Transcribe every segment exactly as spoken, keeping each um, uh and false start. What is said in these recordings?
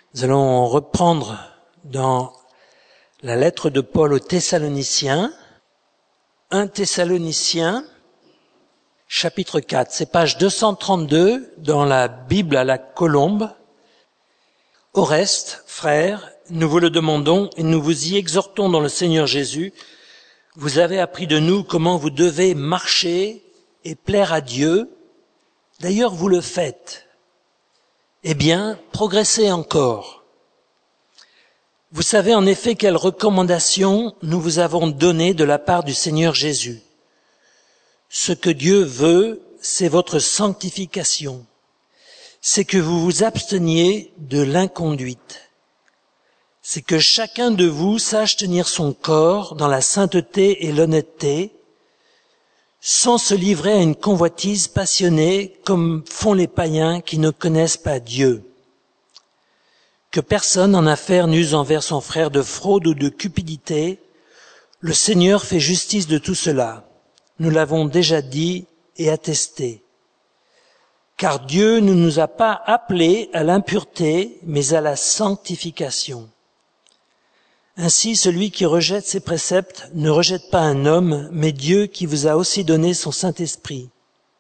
Nous allons reprendre dans la lettre de Paul aux Thessaloniciens, un Thessaloniciens, chapitre quatre. C'est page deux cent trente-deux dans la Bible à la Colombe. Au reste, frères, nous vous le demandons et nous vous y exhortons dans le Seigneur Jésus. Vous avez appris de nous comment vous devez marcher et plaire à Dieu. D'ailleurs, vous le faites. Eh bien, progressez encore. Vous savez en effet quelles recommandations nous vous avons données de la part du Seigneur Jésus. Ce que Dieu veut, c'est votre sanctification. C'est que vous vous absteniez de l'inconduite. C'est que chacun de vous sache tenir son corps dans la sainteté et l'honnêteté, sans se livrer à une convoitise passionnée comme font les païens qui ne connaissent pas Dieu. Que personne en affaire n'use envers son frère de fraude ou de cupidité. Le Seigneur fait justice de tout cela. Nous l'avons déjà dit et attesté. Car Dieu ne nous a pas appelés à l'impureté, mais à la sanctification. Ainsi, celui qui rejette ses préceptes ne rejette pas un homme, mais Dieu qui vous a aussi donné son Saint-Esprit.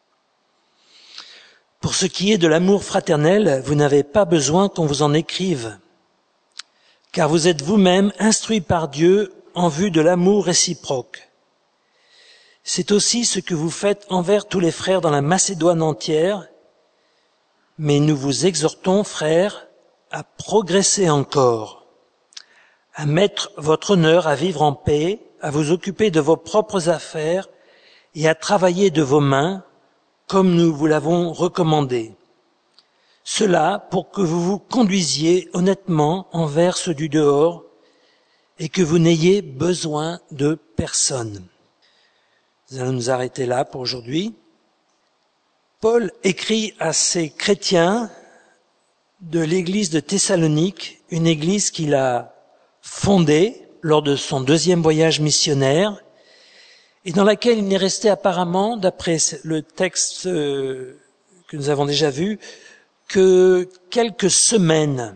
Pour ce qui est de l'amour fraternel, vous n'avez pas besoin qu'on vous en écrive, car vous êtes vous-même instruits par Dieu en vue de l'amour réciproque. C'est aussi ce que vous faites envers tous les frères dans la Macédoine entière, mais nous vous exhortons, frères, à progresser encore, à mettre votre honneur à vivre en paix, à vous occuper de vos propres affaires et à travailler de vos mains, comme nous vous l'avons recommandé. Cela pour que vous vous conduisiez honnêtement envers ceux du dehors et que vous n'ayez besoin de personne. Nous allons nous arrêter là pour aujourd'hui. Paul écrit à ces chrétiens de l'église de Thessalonique, une église qu'il a fondée lors de son deuxième voyage missionnaire et dans laquelle il n'est resté apparemment, d'après le texte que nous avons déjà vu, que quelques semaines.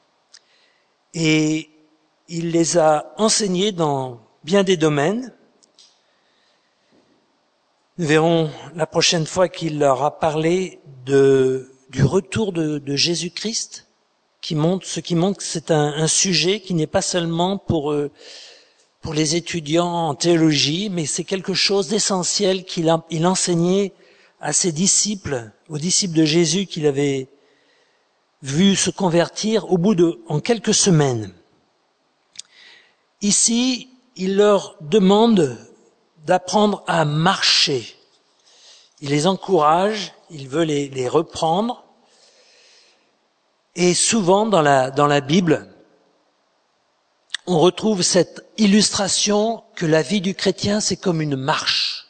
Et il les a enseignés dans bien des domaines. Nous verrons la prochaine fois qu'il leur a parlé de, du retour de, de Jésus-Christ, qui montre, ce qui montre que c'est un, un sujet qui n'est pas seulement pour, euh, pour les étudiants en théologie, mais c'est quelque chose d'essentiel qu'il a, il enseignait à ses disciples, aux disciples de Jésus qu'il avait vu se convertir au bout de, en quelques semaines. Ici, il leur demande d'apprendre à marcher. Il les encourage, il veut les, les reprendre. Et souvent dans la, dans la Bible, on retrouve cette illustration que la vie du chrétien, c'est comme une marche.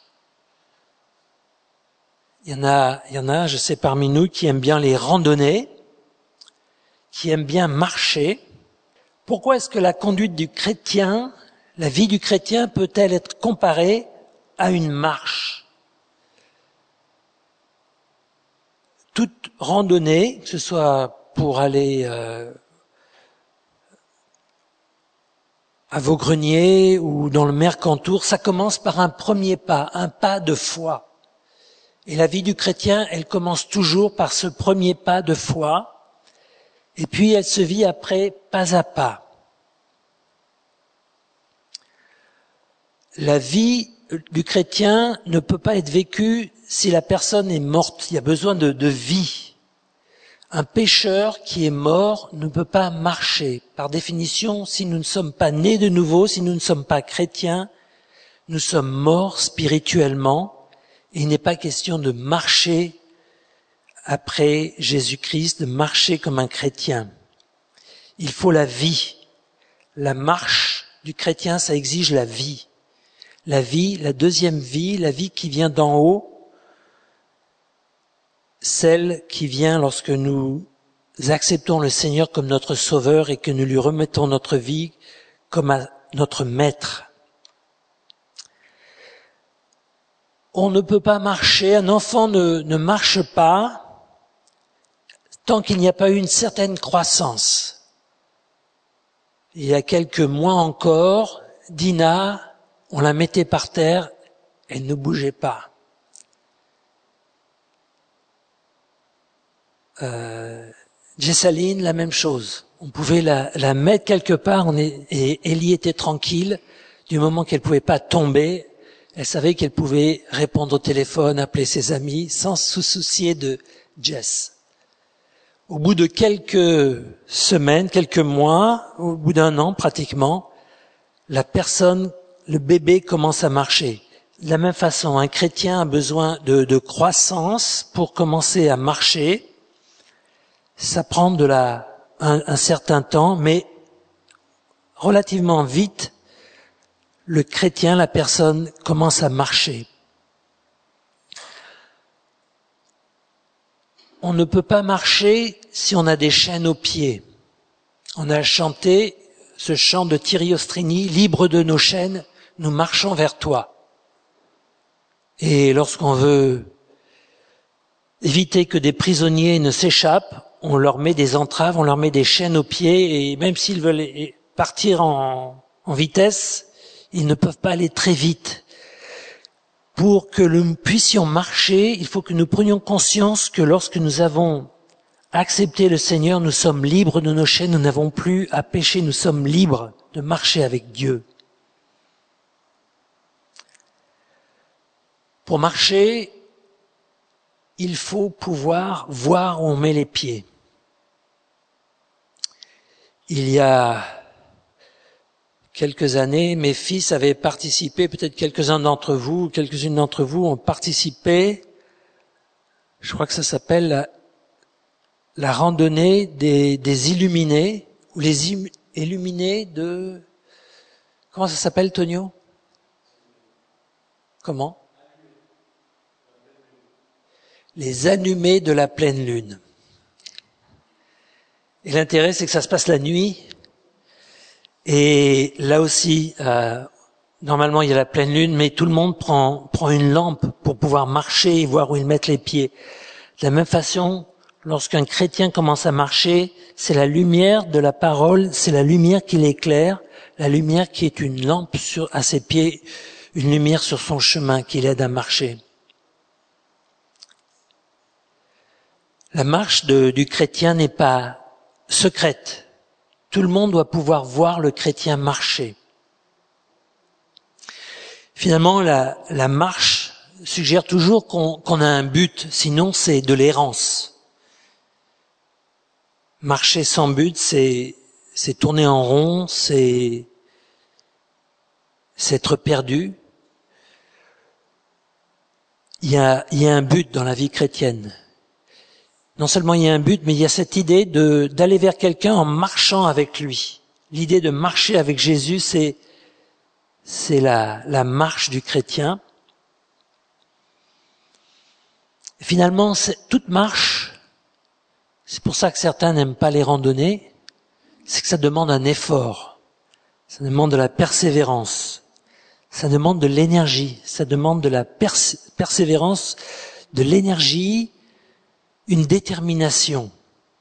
Il y en a, il y en a, je sais, parmi nous qui aiment bien les randonnées, qui aiment bien marcher. Pourquoi est-ce que la conduite du chrétien, la vie du chrétien peut-elle être comparée à une marche? Toute randonnée, que ce soit pour aller euh, à Vaudreuil ou dans le Mercantour, ça commence par un premier pas, un pas de foi. Et la vie du chrétien, elle commence toujours par ce premier pas de foi, et puis elle se vit après pas à pas. La vie du chrétien ne peut pas être vécue si la personne est morte. Il y a besoin de, de vie. Un pécheur qui est mort ne peut pas marcher. Par définition, si nous ne sommes pas nés de nouveau, si nous ne sommes pas chrétiens, nous sommes morts spirituellement. Et il n'est pas question de marcher après Jésus-Christ, de marcher comme un chrétien. Il faut la vie. La marche du chrétien, ça exige la vie. La vie, la deuxième vie, la vie qui vient d'en haut, celle qui vient lorsque nous acceptons le Seigneur comme notre Sauveur et que nous lui remettons notre vie comme à notre Maître. On ne peut pas marcher, un enfant ne, ne marche pas tant qu'il n'y a pas eu une certaine croissance. Il y a quelques mois encore, Dina, on la mettait par terre, elle ne bougeait pas. Euh, Jessaline, la même chose. On pouvait la, la mettre quelque part, on est, et Ellie était tranquille. Du moment qu'elle pouvait pas tomber, elle savait qu'elle pouvait répondre au téléphone, appeler ses amis, sans se soucier de Jess. Au bout de quelques semaines, quelques mois, au bout d'un an pratiquement, la personne, le bébé commence à marcher. De la même façon, un chrétien a besoin de, de croissance pour commencer à marcher. Ça prend de la, un, un certain temps, mais relativement vite, le chrétien, la personne, commence à marcher. On ne peut pas marcher si on a des chaînes aux pieds. On a chanté ce chant de Thierry Ostrini, « Libre de nos chaînes, nous marchons vers toi ». Et lorsqu'on veut éviter que des prisonniers ne s'échappent, on leur met des entraves, on leur met des chaînes aux pieds, et même s'ils veulent partir en, en vitesse, ils ne peuvent pas aller très vite. Pour que nous puissions marcher, il faut que nous prenions conscience que lorsque nous avons accepté le Seigneur, nous sommes libres de nos chaînes, nous n'avons plus à pécher, nous sommes libres de marcher avec Dieu. Pour marcher, il faut pouvoir voir où on met les pieds. Il y a quelques années, mes fils avaient participé, peut-être quelques-uns d'entre vous, quelques-unes d'entre vous ont participé, je crois que ça s'appelle la, la randonnée des, des illuminés, ou les im, illuminés de... Comment ça s'appelle, Tonio? Comment? Les allumés de la pleine lune. Et l'intérêt, c'est que ça se passe la nuit. Et là aussi, euh, normalement, il y a la pleine lune, mais tout le monde prend, prend une lampe pour pouvoir marcher et voir où ils mettent les pieds. De la même façon, lorsqu'un chrétien commence à marcher, c'est la lumière de la parole, c'est la lumière qui l'éclaire, la lumière qui est une lampe sur, à ses pieds, une lumière sur son chemin qui l'aide à marcher. La marche de, du chrétien n'est pas secrète. Tout le monde doit pouvoir voir le chrétien marcher. Finalement, la, la marche suggère toujours qu'on, qu'on a un but, sinon c'est de l'errance. Marcher sans but, c'est, c'est tourner en rond, c'est, c'est être perdu. Il y a, il y a un but dans la vie chrétienne. Non seulement il y a un but, mais il y a cette idée de, d'aller vers quelqu'un en marchant avec lui. L'idée de marcher avec Jésus, c'est, c'est la, la marche du chrétien. Et finalement, c'est, toute marche, c'est pour ça que certains n'aiment pas les randonnées, c'est que ça demande un effort. Ça demande de la persévérance. Ça demande de l'énergie. Ça demande de la pers- persévérance, de l'énergie, une détermination.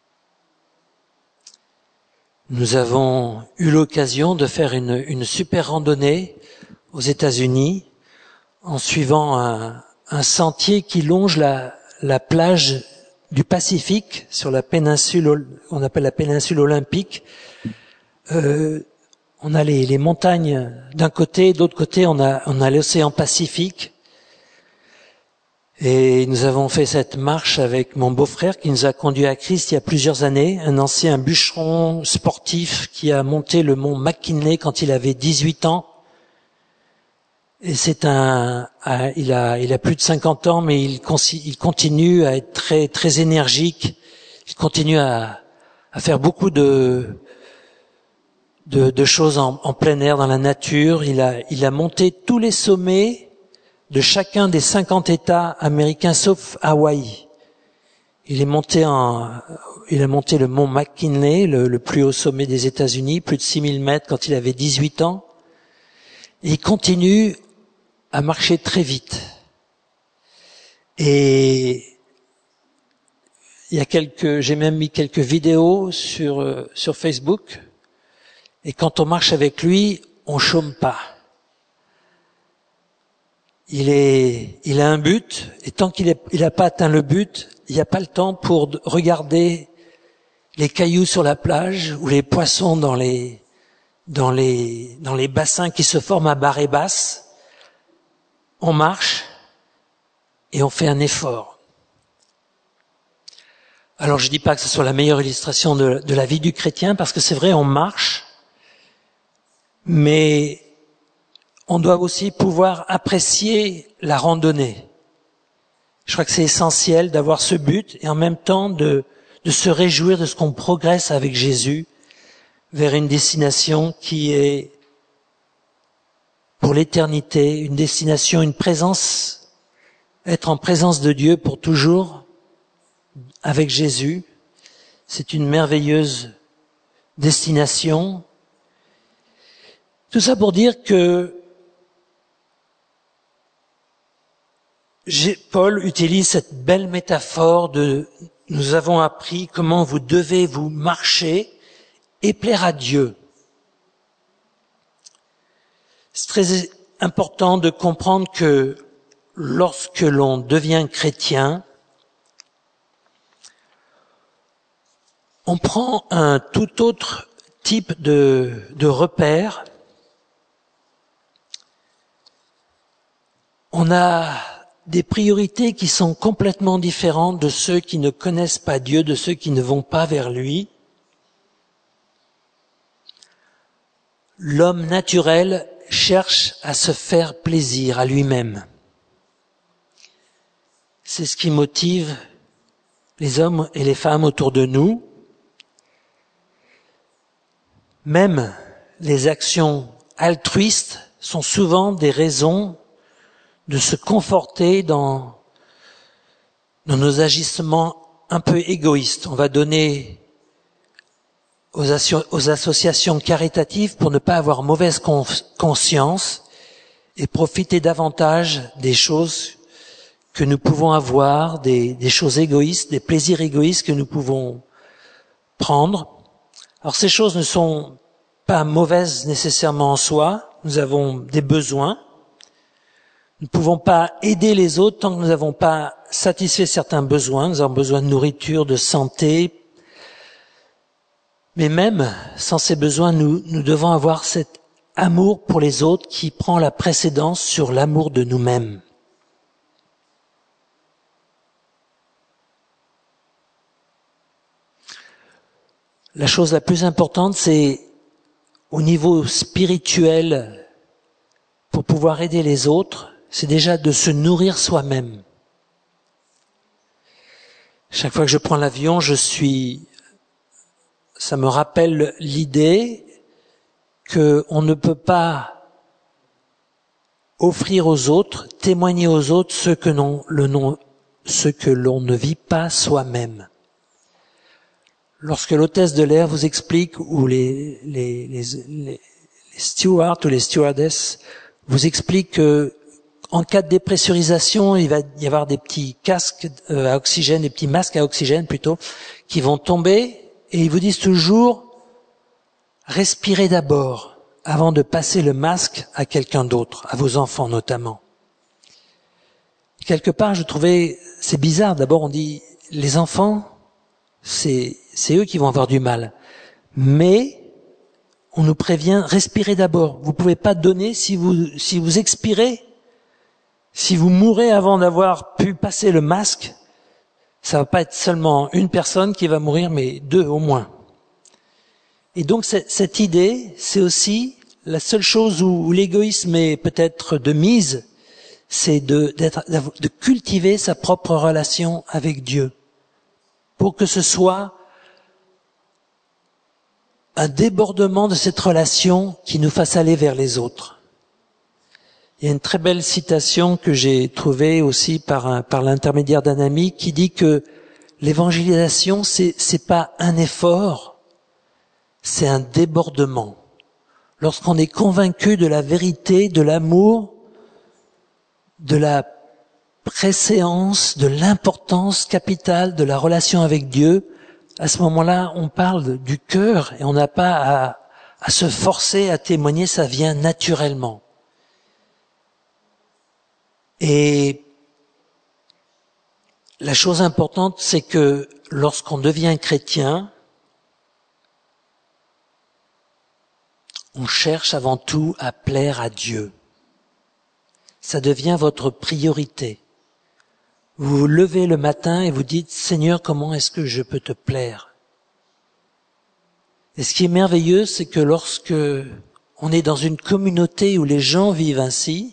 Nous avons eu l'occasion de faire une, une super randonnée aux États-Unis en suivant un, un sentier qui longe la, la plage du Pacifique sur la péninsule, on appelle la péninsule olympique. Euh, on a les, les montagnes d'un côté, d'autre côté on a, on a l'océan Pacifique. Et nous avons fait cette marche avec mon beau-frère qui nous a conduits à Christ il y a plusieurs années, un ancien bûcheron sportif qui a monté le mont McKinley quand il avait dix-huit ans. Et c'est un, il a, il a plus de cinquante ans, mais il, il continue à être très, très énergique. Il continue à, à faire beaucoup de, de, de choses en, en plein air, dans la nature. Il a, il a monté tous les sommets de chacun des cinquante États américains, sauf Hawaï. Il est monté en, il a monté le mont McKinley, le, le plus haut sommet des États-Unis, plus de six mille mètres quand il avait dix-huit ans. Et il continue à marcher très vite. Et il y a quelques, j'ai même mis quelques vidéos sur, sur Facebook. Et quand on marche avec lui, on chôme pas. Il est, il a un but, et tant qu'il n'a pas atteint le but, il n'y a pas le temps pour regarder les cailloux sur la plage ou les poissons dans les, dans les, dans les bassins qui se forment à marée basse. On marche et on fait un effort. Alors je dis pas que ce soit la meilleure illustration de, de la vie du chrétien, parce que c'est vrai, on marche, mais on doit aussi pouvoir apprécier la randonnée. Je crois que c'est essentiel d'avoir ce but et en même temps de, de se réjouir de ce qu'on progresse avec Jésus vers une destination qui est pour l'éternité, une destination, une présence, être en présence de Dieu pour toujours avec Jésus. C'est une merveilleuse destination. Tout ça pour dire que Paul utilise cette belle métaphore de « nous avons appris comment vous devez vous marcher et plaire à Dieu ». C'est très important de comprendre que lorsque l'on devient chrétien, on prend un tout autre type de, de repère. On a des priorités qui sont complètement différentes de ceux qui ne connaissent pas Dieu, de ceux qui ne vont pas vers lui. L'homme naturel cherche à se faire plaisir à lui-même. C'est ce qui motive les hommes et les femmes autour de nous. Même les actions altruistes sont souvent des raisons de se conforter dans, dans nos agissements un peu égoïstes. On va donner aux, asso- aux associations caritatives pour ne pas avoir mauvaise con- conscience et profiter davantage des choses que nous pouvons avoir, des, des choses égoïstes, des plaisirs égoïstes que nous pouvons prendre. Alors ces choses ne sont pas mauvaises nécessairement en soi, nous avons des besoins. Nous ne pouvons pas aider les autres tant que nous n'avons pas satisfait certains besoins. Nous avons besoin de nourriture, de santé. Mais même sans ces besoins, nous, nous devons avoir cet amour pour les autres qui prend la précédence sur l'amour de nous-mêmes. La chose la plus importante, c'est au niveau spirituel, pour pouvoir aider les autres, c'est déjà de se nourrir soi-même. Chaque fois que je prends l'avion, je suis, ça me rappelle l'idée que on ne peut pas offrir aux autres, témoigner aux autres ce que l'on, le non, ce que l'on ne vit pas soi-même. Lorsque l'hôtesse de l'air vous explique, ou les, les, les, les, les stewards ou les stewardesses vous expliquent que en cas de dépressurisation, il va y avoir des petits casques à oxygène, des petits masques à oxygène plutôt, qui vont tomber, et ils vous disent toujours, respirez d'abord, avant de passer le masque à quelqu'un d'autre, à vos enfants notamment. Quelque part, je trouvais, c'est bizarre, d'abord on dit, les enfants, c'est, c'est eux qui vont avoir du mal. Mais, on nous prévient, respirez d'abord. Vous pouvez pas donner si vous, si vous expirez. Si vous mourrez avant d'avoir pu passer le masque, ça va pas être seulement une personne qui va mourir, mais deux au moins. Et donc cette idée, c'est aussi la seule chose où l'égoïsme est peut-être de mise, c'est de, d'être, de cultiver sa propre relation avec Dieu, pour que ce soit un débordement de cette relation qui nous fasse aller vers les autres. Il y a une très belle citation que j'ai trouvée aussi par, un, par l'intermédiaire d'un ami qui dit que l'évangélisation, c'est, c'est pas un effort, c'est un débordement. Lorsqu'on est convaincu de la vérité, de l'amour, de la préséance, de l'importance capitale de la relation avec Dieu, à ce moment-là, on parle du cœur et on n'a pas à, à se forcer à témoigner, ça vient naturellement. Et la chose importante, c'est que lorsqu'on devient chrétien, on cherche avant tout à plaire à Dieu. Ça devient votre priorité. Vous vous levez le matin et vous dites, Seigneur, comment est-ce que je peux te plaire? Et ce qui est merveilleux, c'est que lorsque on est dans une communauté où les gens vivent ainsi,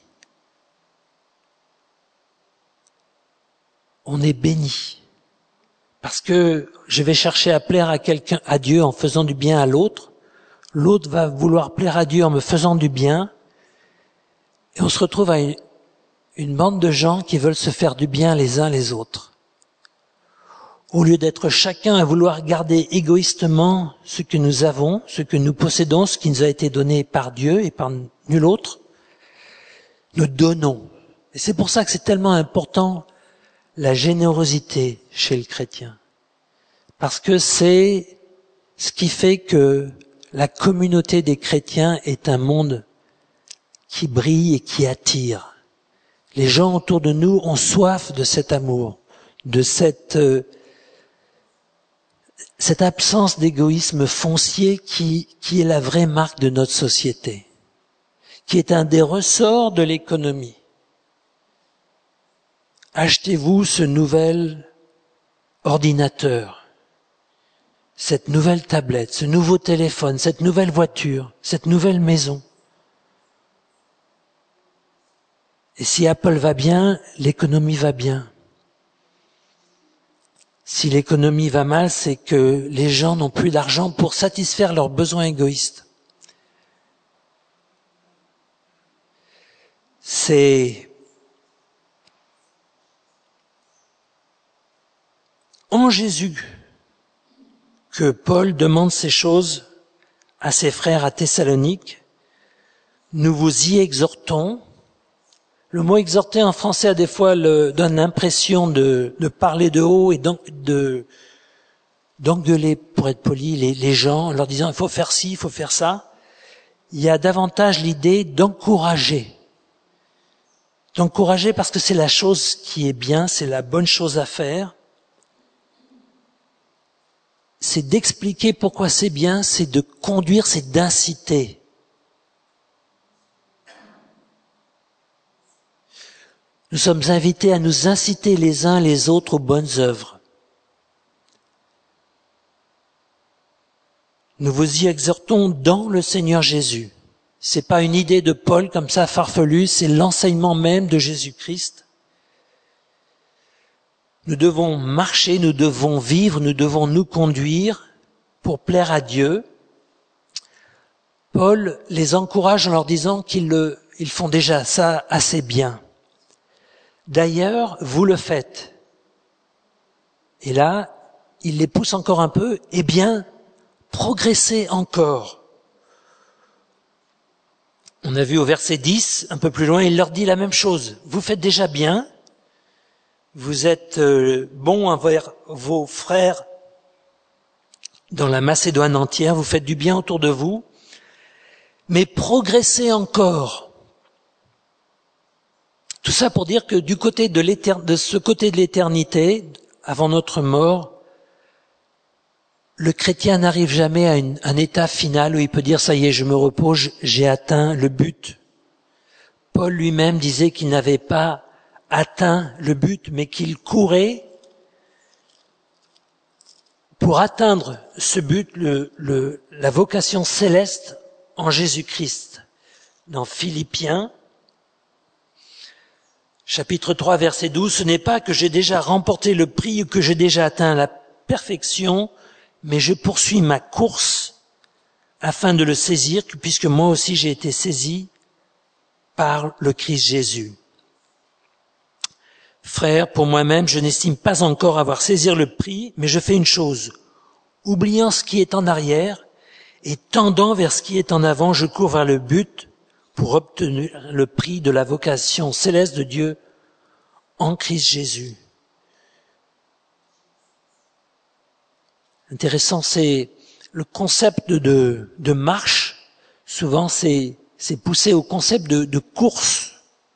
on est béni. Parce que je vais chercher à plaire à quelqu'un, à Dieu en faisant du bien à l'autre. L'autre va vouloir plaire à Dieu en me faisant du bien. Et on se retrouve à une, une bande de gens qui veulent se faire du bien les uns les autres. Au lieu d'être chacun à vouloir garder égoïstement ce que nous avons, ce que nous possédons, ce qui nous a été donné par Dieu et par nul autre, nous donnons. Et c'est pour ça que c'est tellement important la générosité chez le chrétien. Parce que c'est ce qui fait que la communauté des chrétiens est un monde qui brille et qui attire. Les gens autour de nous ont soif de cet amour, de cette, euh, cette absence d'égoïsme foncier qui, qui est la vraie marque de notre société, qui est un des ressorts de l'économie. Achetez-vous ce nouvel ordinateur, cette nouvelle tablette, ce nouveau téléphone, cette nouvelle voiture, cette nouvelle maison. Et si Apple va bien, l'économie va bien. Si l'économie va mal, c'est que les gens n'ont plus d'argent pour satisfaire leurs besoins égoïstes. C'est en Jésus que Paul demande ces choses à ses frères à Thessalonique. Nous vous y exhortons. Le mot exhorter en français a des fois le, donne l'impression de, de parler de haut et donc de, d'engueuler, pour être poli, les, les gens en leur disant il faut faire ci, il faut faire ça. Il y a davantage l'idée d'encourager. D'encourager parce que c'est la chose qui est bien, c'est la bonne chose à faire. C'est d'expliquer pourquoi c'est bien, c'est de conduire, c'est d'inciter. Nous sommes invités à nous inciter les uns les autres aux bonnes œuvres. Nous vous y exhortons dans le Seigneur Jésus. C'est pas une idée de Paul comme ça farfelue, c'est l'enseignement même de Jésus-Christ. Nous devons marcher, nous devons vivre, nous devons nous conduire pour plaire à Dieu. Paul les encourage en leur disant qu'ils le, ils font déjà ça assez bien. D'ailleurs, vous le faites. Et là, il les pousse encore un peu. Eh bien, progressez encore. On a vu au verset dix, un peu plus loin, il leur dit la même chose. Vous faites déjà bien. Vous êtes euh, bons envers vos frères dans la Macédoine entière. Vous faites du bien autour de vous. Mais progressez encore. Tout ça pour dire que du côté de l'éternité, de ce côté de l'éternité, avant notre mort, le chrétien n'arrive jamais à une, un état final où il peut dire ça y est, je me repose, j'ai atteint le but. Paul lui-même disait qu'il n'avait pas atteint le but, mais qu'il courait pour atteindre ce but, le, le, la vocation céleste en Jésus-Christ. Dans Philippiens, chapitre trois, verset douze, ce n'est pas que j'ai déjà remporté le prix ou que j'ai déjà atteint la perfection, mais je poursuis ma course afin de le saisir, puisque moi aussi j'ai été saisi par le Christ Jésus. Frères, pour moi-même, je n'estime pas encore avoir saisi le prix, mais je fais une chose. Oubliant ce qui est en arrière et tendant vers ce qui est en avant, je cours vers le but pour obtenir le prix de la vocation céleste de Dieu en Christ Jésus. Intéressant, c'est le concept de, de marche souvent c'est, c'est poussé au concept de, de course.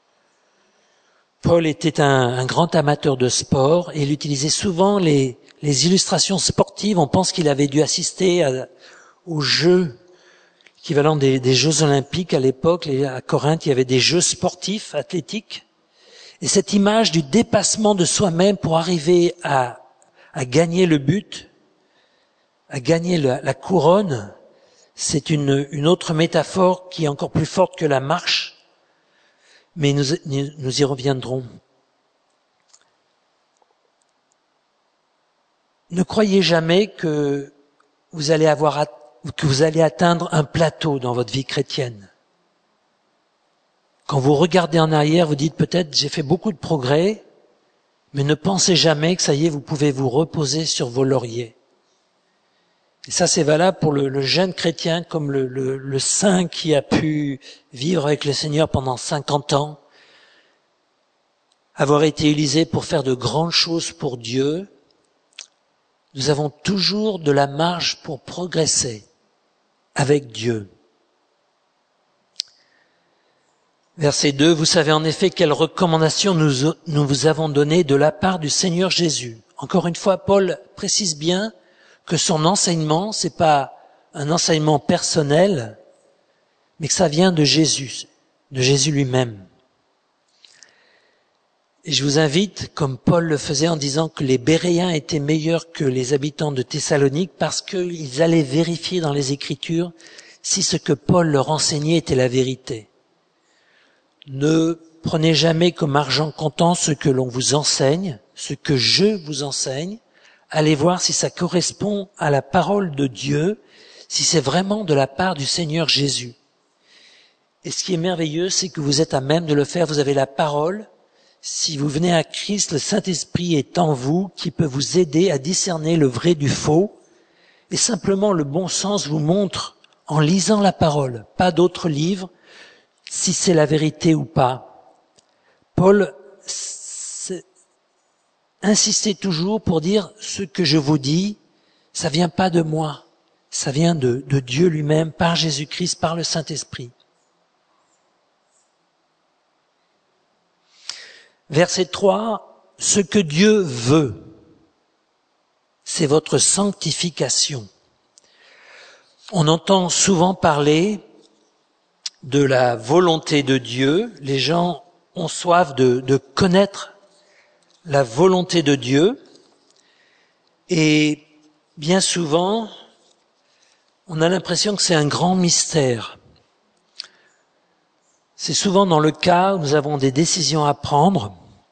Paul était un, un grand amateur de sport et il utilisait souvent les, les illustrations sportives. On pense qu'il avait dû assister à, aux Jeux, équivalent des, des Jeux Olympiques à l'époque. À Corinthe, il y avait des Jeux sportifs, athlétiques. Et cette image du dépassement de soi-même pour arriver à, à gagner le but, à gagner la, la couronne, c'est une, une autre métaphore qui est encore plus forte que la marche. Mais nous, nous y reviendrons. Ne croyez jamais que vous allez avoir, que vous allez atteindre un plateau dans votre vie chrétienne. Quand vous regardez en arrière, vous dites peut-être j'ai fait beaucoup de progrès, mais ne pensez jamais que ça y est, vous pouvez vous reposer sur vos lauriers. Et ça, c'est valable pour le, le jeune chrétien comme le, le, le saint qui a pu vivre avec le Seigneur pendant cinquante ans, avoir été utilisé pour faire de grandes choses pour Dieu. Nous avons toujours de la marge pour progresser avec Dieu. Verset deux, vous savez en effet quelles recommandations nous, nous vous avons données de la part du Seigneur Jésus. Encore une fois, Paul précise bien que son enseignement, c'est pas un enseignement personnel, mais que ça vient de Jésus, de Jésus lui-même. Et je vous invite, comme Paul le faisait en disant que les Béréens étaient meilleurs que les habitants de Thessalonique parce qu'ils allaient vérifier dans les Écritures si ce que Paul leur enseignait était la vérité. Ne prenez jamais comme argent comptant ce que l'on vous enseigne, ce que je vous enseigne. Allez voir si ça correspond à la parole de Dieu, si c'est vraiment de la part du Seigneur Jésus. Et ce qui est merveilleux, c'est que vous êtes à même de le faire. Vous avez la parole. Si vous venez à Christ, le Saint-Esprit est en vous, qui peut vous aider à discerner le vrai du faux. Et simplement, le bon sens vous montre, en lisant la parole, pas d'autres livres, si c'est la vérité ou pas. Paul insistez toujours pour dire ce que je vous dis, ça vient pas de moi, ça vient de, de Dieu lui-même, par Jésus-Christ, par le Saint-Esprit. Verset trois, ce que Dieu veut, c'est votre sanctification. On entend souvent parler de la volonté de Dieu, les gens ont soif de, de connaître la volonté de Dieu, et bien souvent, on a l'impression que c'est un grand mystère. C'est souvent dans le cas où nous avons des décisions à prendre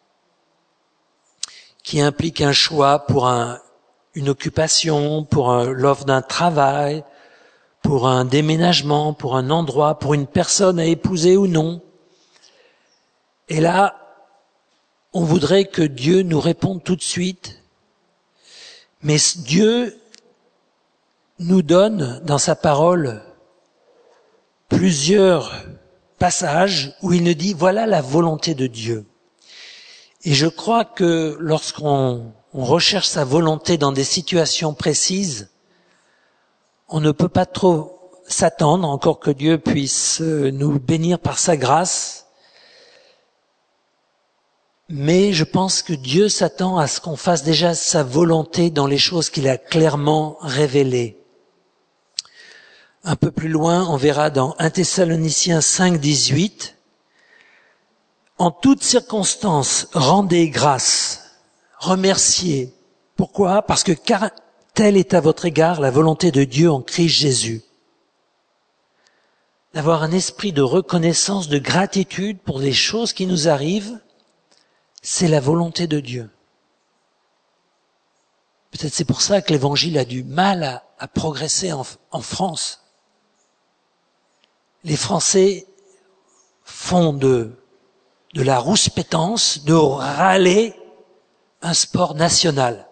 qui impliquent un choix pour un, une occupation, pour un, l'offre d'un travail, pour un déménagement, pour un endroit, pour une personne à épouser ou non. Et là, on voudrait que Dieu nous réponde tout de suite, mais Dieu nous donne dans sa parole plusieurs passages où il nous dit voilà la volonté de Dieu. Et je crois que lorsqu'on on recherche sa volonté dans des situations précises, on ne peut pas trop s'attendre, encore que Dieu puisse nous bénir par sa grâce. Mais je pense que Dieu s'attend à ce qu'on fasse déjà sa volonté dans les choses qu'il a clairement révélées. Un peu plus loin, on verra dans un Thessaloniciens cinq, dix-huit, « En toutes circonstances, rendez grâce, remerciez. » Pourquoi ? Parce que car telle est à votre égard la volonté de Dieu en Christ Jésus. D'avoir un esprit de reconnaissance, de gratitude pour les choses qui nous arrivent, c'est la volonté de Dieu. Peut-être c'est pour ça que l'Évangile a du mal à, à progresser en, en France. Les Français font de, de la rouspétance, de râler, un sport national.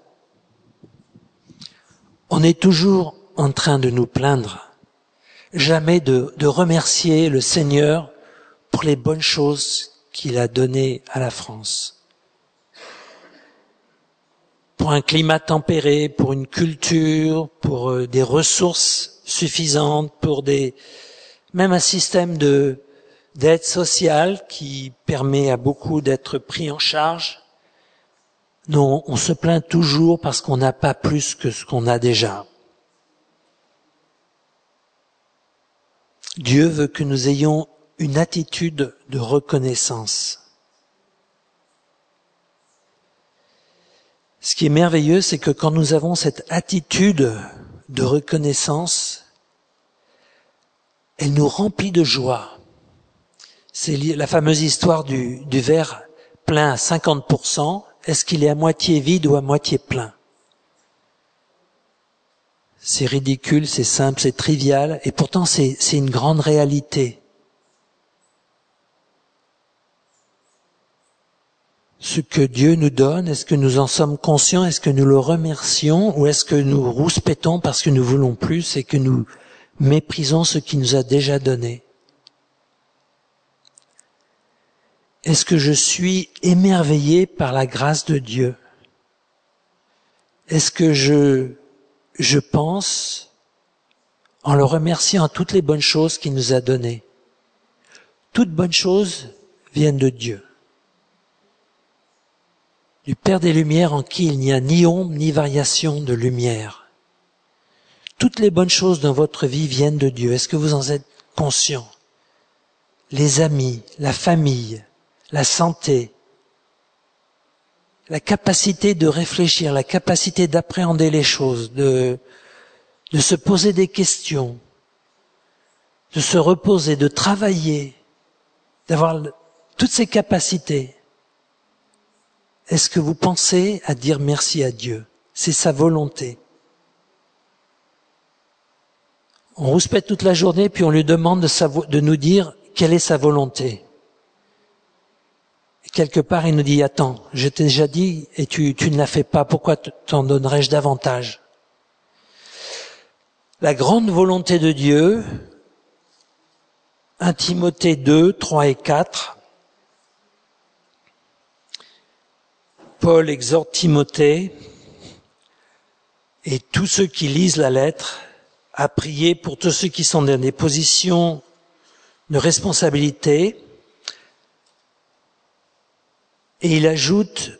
On est toujours en train de nous plaindre, jamais de, de remercier le Seigneur pour les bonnes choses qu'il a données à la France. Pour un climat tempéré, pour une culture, pour des ressources suffisantes, pour des même un système de d'aide sociale qui permet à beaucoup d'être pris en charge. Non, on se plaint toujours parce qu'on n'a pas plus que ce qu'on a déjà. Dieu veut que nous ayons une attitude de reconnaissance. Ce qui est merveilleux, c'est que quand nous avons cette attitude de reconnaissance, elle nous remplit de joie. C'est la fameuse histoire du, du verre plein à cinquante pour cent. Est-ce qu'il est à moitié vide ou à moitié plein? C'est ridicule, c'est simple, c'est trivial, et pourtant c'est, c'est une grande réalité. Ce que Dieu nous donne, est-ce que nous en sommes conscients, est-ce que nous le remercions, ou est-ce que nous rouspétons parce que nous voulons plus et que nous méprisons ce qu'il nous a déjà donné? Est-ce que je suis émerveillé par la grâce de Dieu? Est-ce que je, je pense, en le remerciant, à toutes les bonnes choses qu'il nous a données? Toutes bonnes choses viennent de Dieu, du Père des Lumières en qui il n'y a ni ombre ni variation de lumière. Toutes les bonnes choses dans votre vie viennent de Dieu. Est-ce que vous en êtes conscient? Les amis, la famille, la santé, la capacité de réfléchir, la capacité d'appréhender les choses, de, de se poser des questions, de se reposer, de travailler, d'avoir toutes ces capacités. Est-ce que vous pensez à dire merci à Dieu? C'est sa volonté. On rouspète toute la journée, puis on lui demande de, sa, de nous dire quelle est sa volonté. Et quelque part, il nous dit, attends, je t'ai déjà dit et tu, tu ne l'as fait pas, pourquoi t'en donnerais-je davantage? La grande volonté de Dieu, premier Timothée deux, trois et quatre, Paul exhorte Timothée et tous ceux qui lisent la lettre à prier pour tous ceux qui sont dans des positions de responsabilité. Et il ajoute,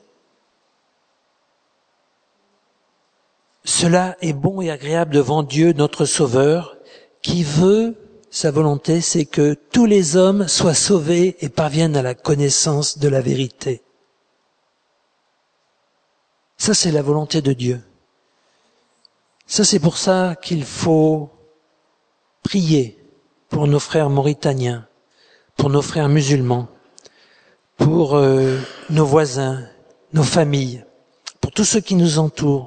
cela est bon et agréable devant Dieu, notre Sauveur, qui veut, sa volonté, c'est que tous les hommes soient sauvés et parviennent à la connaissance de la vérité. Ça, c'est la volonté de Dieu. Ça, c'est pour ça qu'il faut prier pour nos frères mauritaniens, pour nos frères musulmans, pour euh, nos voisins, nos familles, pour tous ceux qui nous entourent,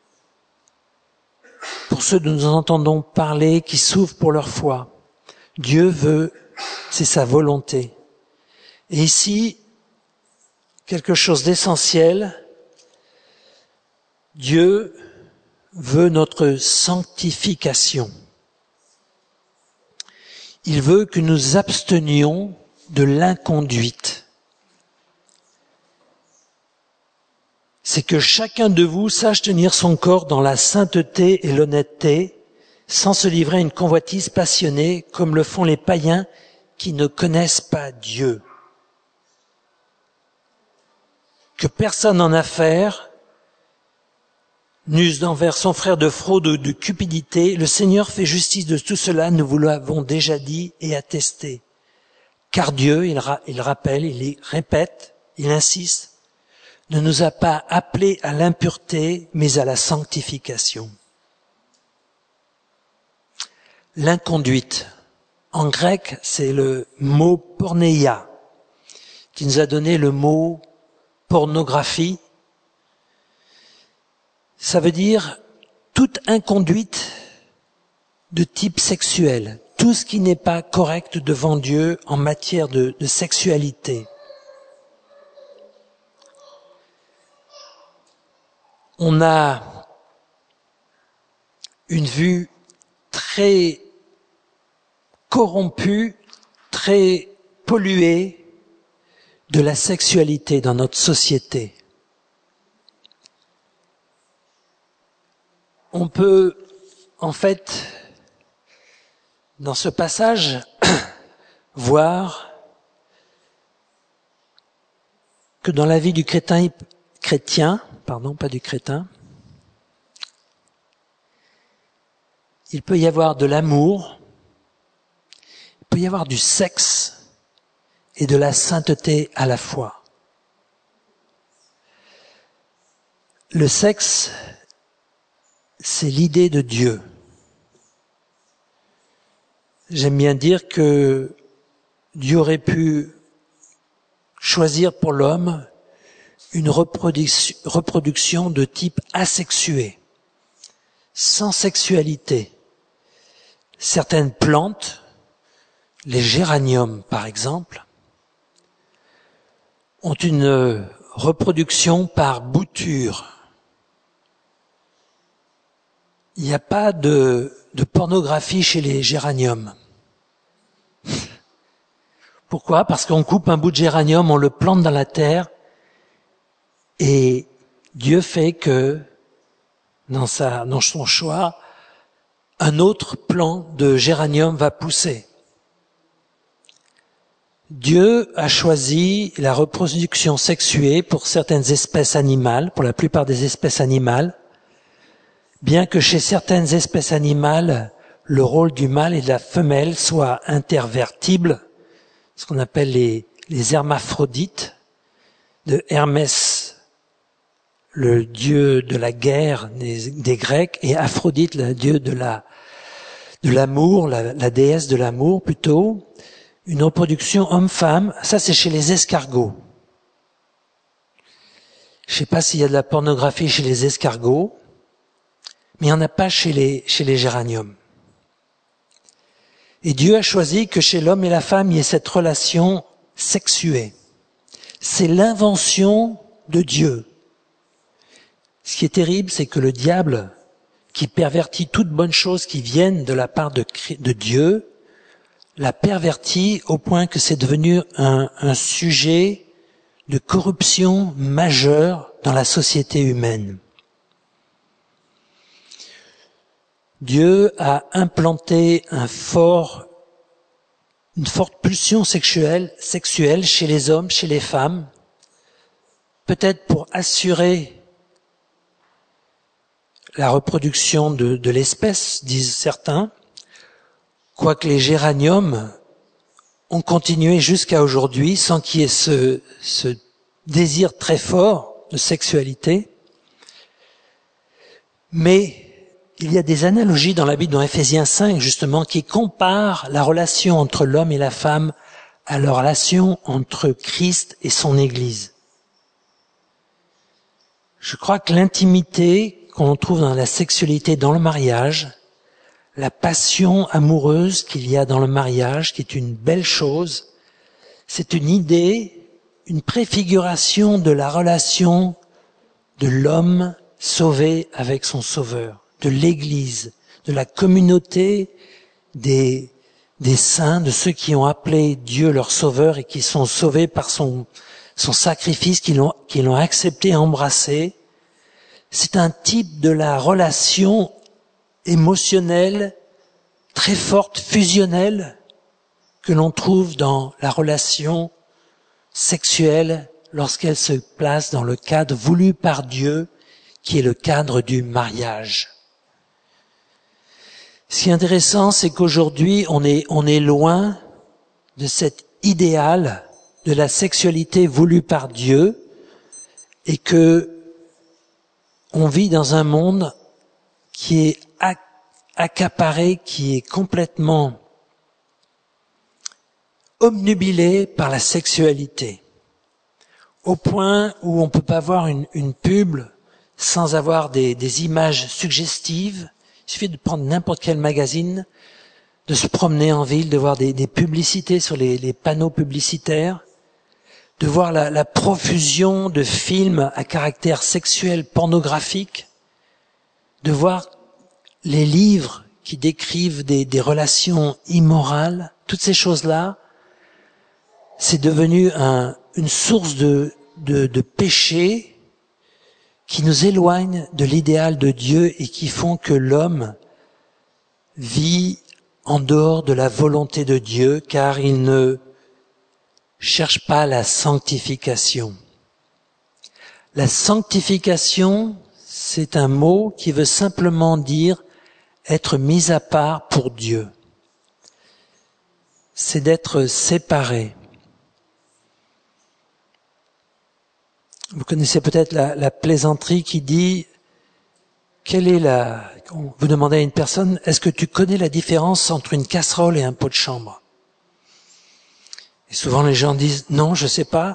pour ceux dont nous entendons parler, qui souffrent pour leur foi. Dieu veut, c'est sa volonté. Et ici, quelque chose d'essentiel, Dieu veut notre sanctification. Il veut que nous abstenions de l'inconduite. C'est que chacun de vous sache tenir son corps dans la sainteté et l'honnêteté, sans se livrer à une convoitise passionnée, comme le font les païens qui ne connaissent pas Dieu. Que personne n'en a affaire n'use envers son frère de fraude ou de cupidité. Le Seigneur fait justice de tout cela, nous vous l'avons déjà dit et attesté. Car Dieu, il, ra- il rappelle, il répète, il insiste, ne nous a pas appelés à l'impureté, mais à la sanctification. L'inconduite. En grec, c'est le mot porneia, qui nous a donné le mot pornographie. Ça veut dire toute inconduite de type sexuel, tout ce qui n'est pas correct devant Dieu en matière de, de sexualité. On a une vue très corrompue, très polluée de la sexualité dans notre société. On peut, en fait, dans ce passage, voir que dans la vie du crétin, chrétien, pardon, pas du crétin, il peut y avoir de l'amour, il peut y avoir du sexe et de la sainteté à la fois. Le sexe, c'est l'idée de Dieu. J'aime bien dire que Dieu aurait pu choisir pour l'homme une reproduction, reproduction de type asexué, sans sexualité. Certaines plantes, les géraniums par exemple, ont une reproduction par bouture. Il n'y a pas de, de pornographie chez les géraniums. Pourquoi ? Parce qu'on coupe un bout de géranium, on le plante dans la terre, et Dieu fait que, dans, sa, dans son choix, un autre plant de géranium va pousser. Dieu a choisi la reproduction sexuée pour certaines espèces animales, pour la plupart des espèces animales, bien que chez certaines espèces animales, le rôle du mâle et de la femelle soit intervertible, ce qu'on appelle les, les hermaphrodites, de Hermès, le dieu de la guerre des, des Grecs, et Aphrodite, le dieu de la de l'amour, la, la déesse de l'amour plutôt. Une reproduction homme-femme, ça c'est chez les escargots. Je ne sais pas s'il y a de la pornographie chez les escargots, mais il n'y en a pas chez les, chez les géraniums. Et Dieu a choisi que chez l'homme et la femme, il y ait cette relation sexuée. C'est l'invention de Dieu. Ce qui est terrible, c'est que le diable, qui pervertit toute bonne chose qui vienne de la part de, de Dieu, l'a perverti au point que c'est devenu un, un sujet de corruption majeure dans la société humaine. Dieu a implanté un fort, une forte pulsion sexuelle, sexuelle chez les hommes, chez les femmes, peut-être pour assurer la reproduction de, de l'espèce, disent certains, quoique les géraniums ont continué jusqu'à aujourd'hui sans qu'il y ait ce, ce désir très fort de sexualité. Mais il y a des analogies dans la Bible, dans Éphésiens cinq justement, qui comparent la relation entre l'homme et la femme à la relation entre Christ et son Église. Je crois que l'intimité qu'on trouve dans la sexualité, dans le mariage, la passion amoureuse qu'il y a dans le mariage, qui est une belle chose, c'est une idée, une préfiguration de la relation de l'homme sauvé avec son Sauveur, de l'Église, de la communauté des, des saints, de ceux qui ont appelé Dieu leur Sauveur et qui sont sauvés par son, son sacrifice, qui l'ont, qui l'ont accepté, embrassé. C'est un type de la relation émotionnelle, très forte, fusionnelle, que l'on trouve dans la relation sexuelle lorsqu'elle se place dans le cadre voulu par Dieu, qui est le cadre du mariage. Ce qui est intéressant, c'est qu'aujourd'hui, on est, on est loin de cet idéal de la sexualité voulue par Dieu et que on vit dans un monde qui est accaparé, qui est complètement obnubilé par la sexualité, au point où on ne peut pas voir une, une pub sans avoir des, des images suggestives. Il suffit de prendre n'importe quel magazine, de se promener en ville, de voir des, des publicités sur les, les panneaux publicitaires, de voir la, la profusion de films à caractère sexuel pornographique, de voir les livres qui décrivent des, des relations immorales. Toutes ces choses-là, c'est devenu un, une source de, de, de péché qui nous éloigne de l'idéal de Dieu et qui font que l'homme vit en dehors de la volonté de Dieu, car ils ne cherchent pas la sanctification. La sanctification, c'est un mot qui veut simplement dire être mis à part pour Dieu. C'est d'être séparé. Vous connaissez peut-être la, la plaisanterie qui dit, quelle est la, vous demandez à une personne, est-ce que tu connais la différence entre une casserole et un pot de chambre? Et souvent les gens disent, non, je sais pas.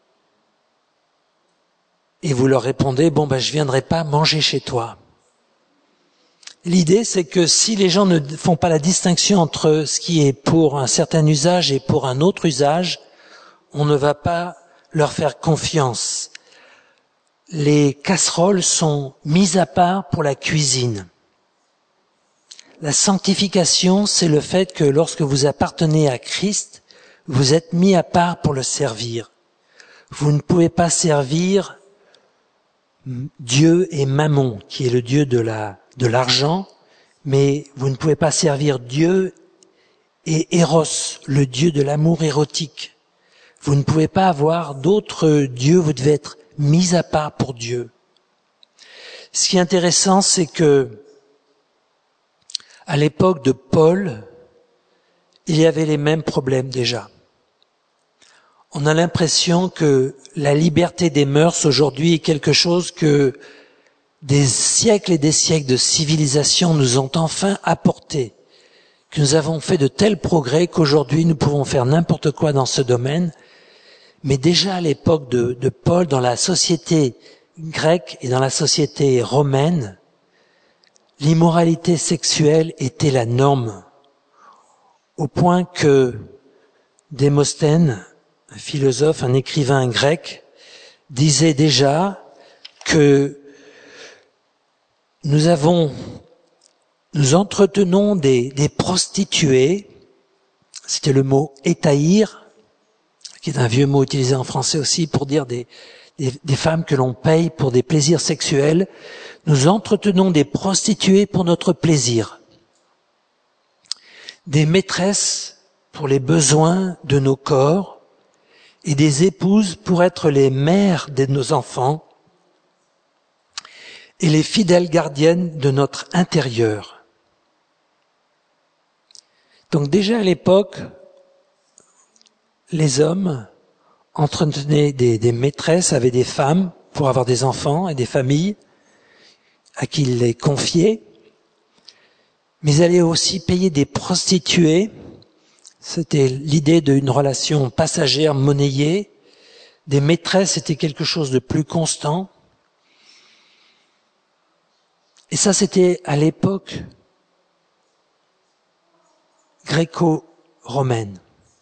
Et vous leur répondez, bon ben je viendrai pas manger chez toi. L'idée c'est que si les gens ne font pas la distinction entre ce qui est pour un certain usage et pour un autre usage, on ne va pas leur faire confiance. Les casseroles sont mises à part pour la cuisine. La sanctification, c'est le fait que lorsque vous appartenez à Christ, vous êtes mis à part pour le servir. Vous ne pouvez pas servir Dieu et Mammon, qui est le Dieu de la, de l'argent, mais vous ne pouvez pas servir Dieu et Eros, le Dieu de l'amour érotique. Vous ne pouvez pas avoir d'autres dieux, vous devez être mis à part pour Dieu. Ce qui est intéressant, c'est que à l'époque de Paul, il y avait les mêmes problèmes déjà. On a l'impression que la liberté des mœurs aujourd'hui est quelque chose que des siècles et des siècles de civilisation nous ont enfin apporté, que nous avons fait de tels progrès qu'aujourd'hui nous pouvons faire n'importe quoi dans ce domaine. Mais déjà à l'époque de, de Paul, dans la société grecque et dans la société romaine, l'immoralité sexuelle était la norme, au point que Démosthène, un philosophe, un écrivain grec, disait déjà que nous avons, nous entretenons des, des prostituées, c'était le mot étaïr, qui est un vieux mot utilisé en français aussi pour dire des, des, des femmes que l'on paye pour des plaisirs sexuels. Nous entretenons des prostituées pour notre plaisir, des maîtresses pour les besoins de nos corps et des épouses pour être les mères de nos enfants et les fidèles gardiennes de notre intérieur. Donc déjà à l'époque, les hommes entretenaient des, des maîtresses, avaient des femmes pour avoir des enfants et des familles à qui ils les confiaient, mais ils allaient aussi payer des prostituées. C'était l'idée d'une relation passagère, monnayée. Des maîtresses, c'était quelque chose de plus constant. Et ça, c'était à l'époque gréco-romaine.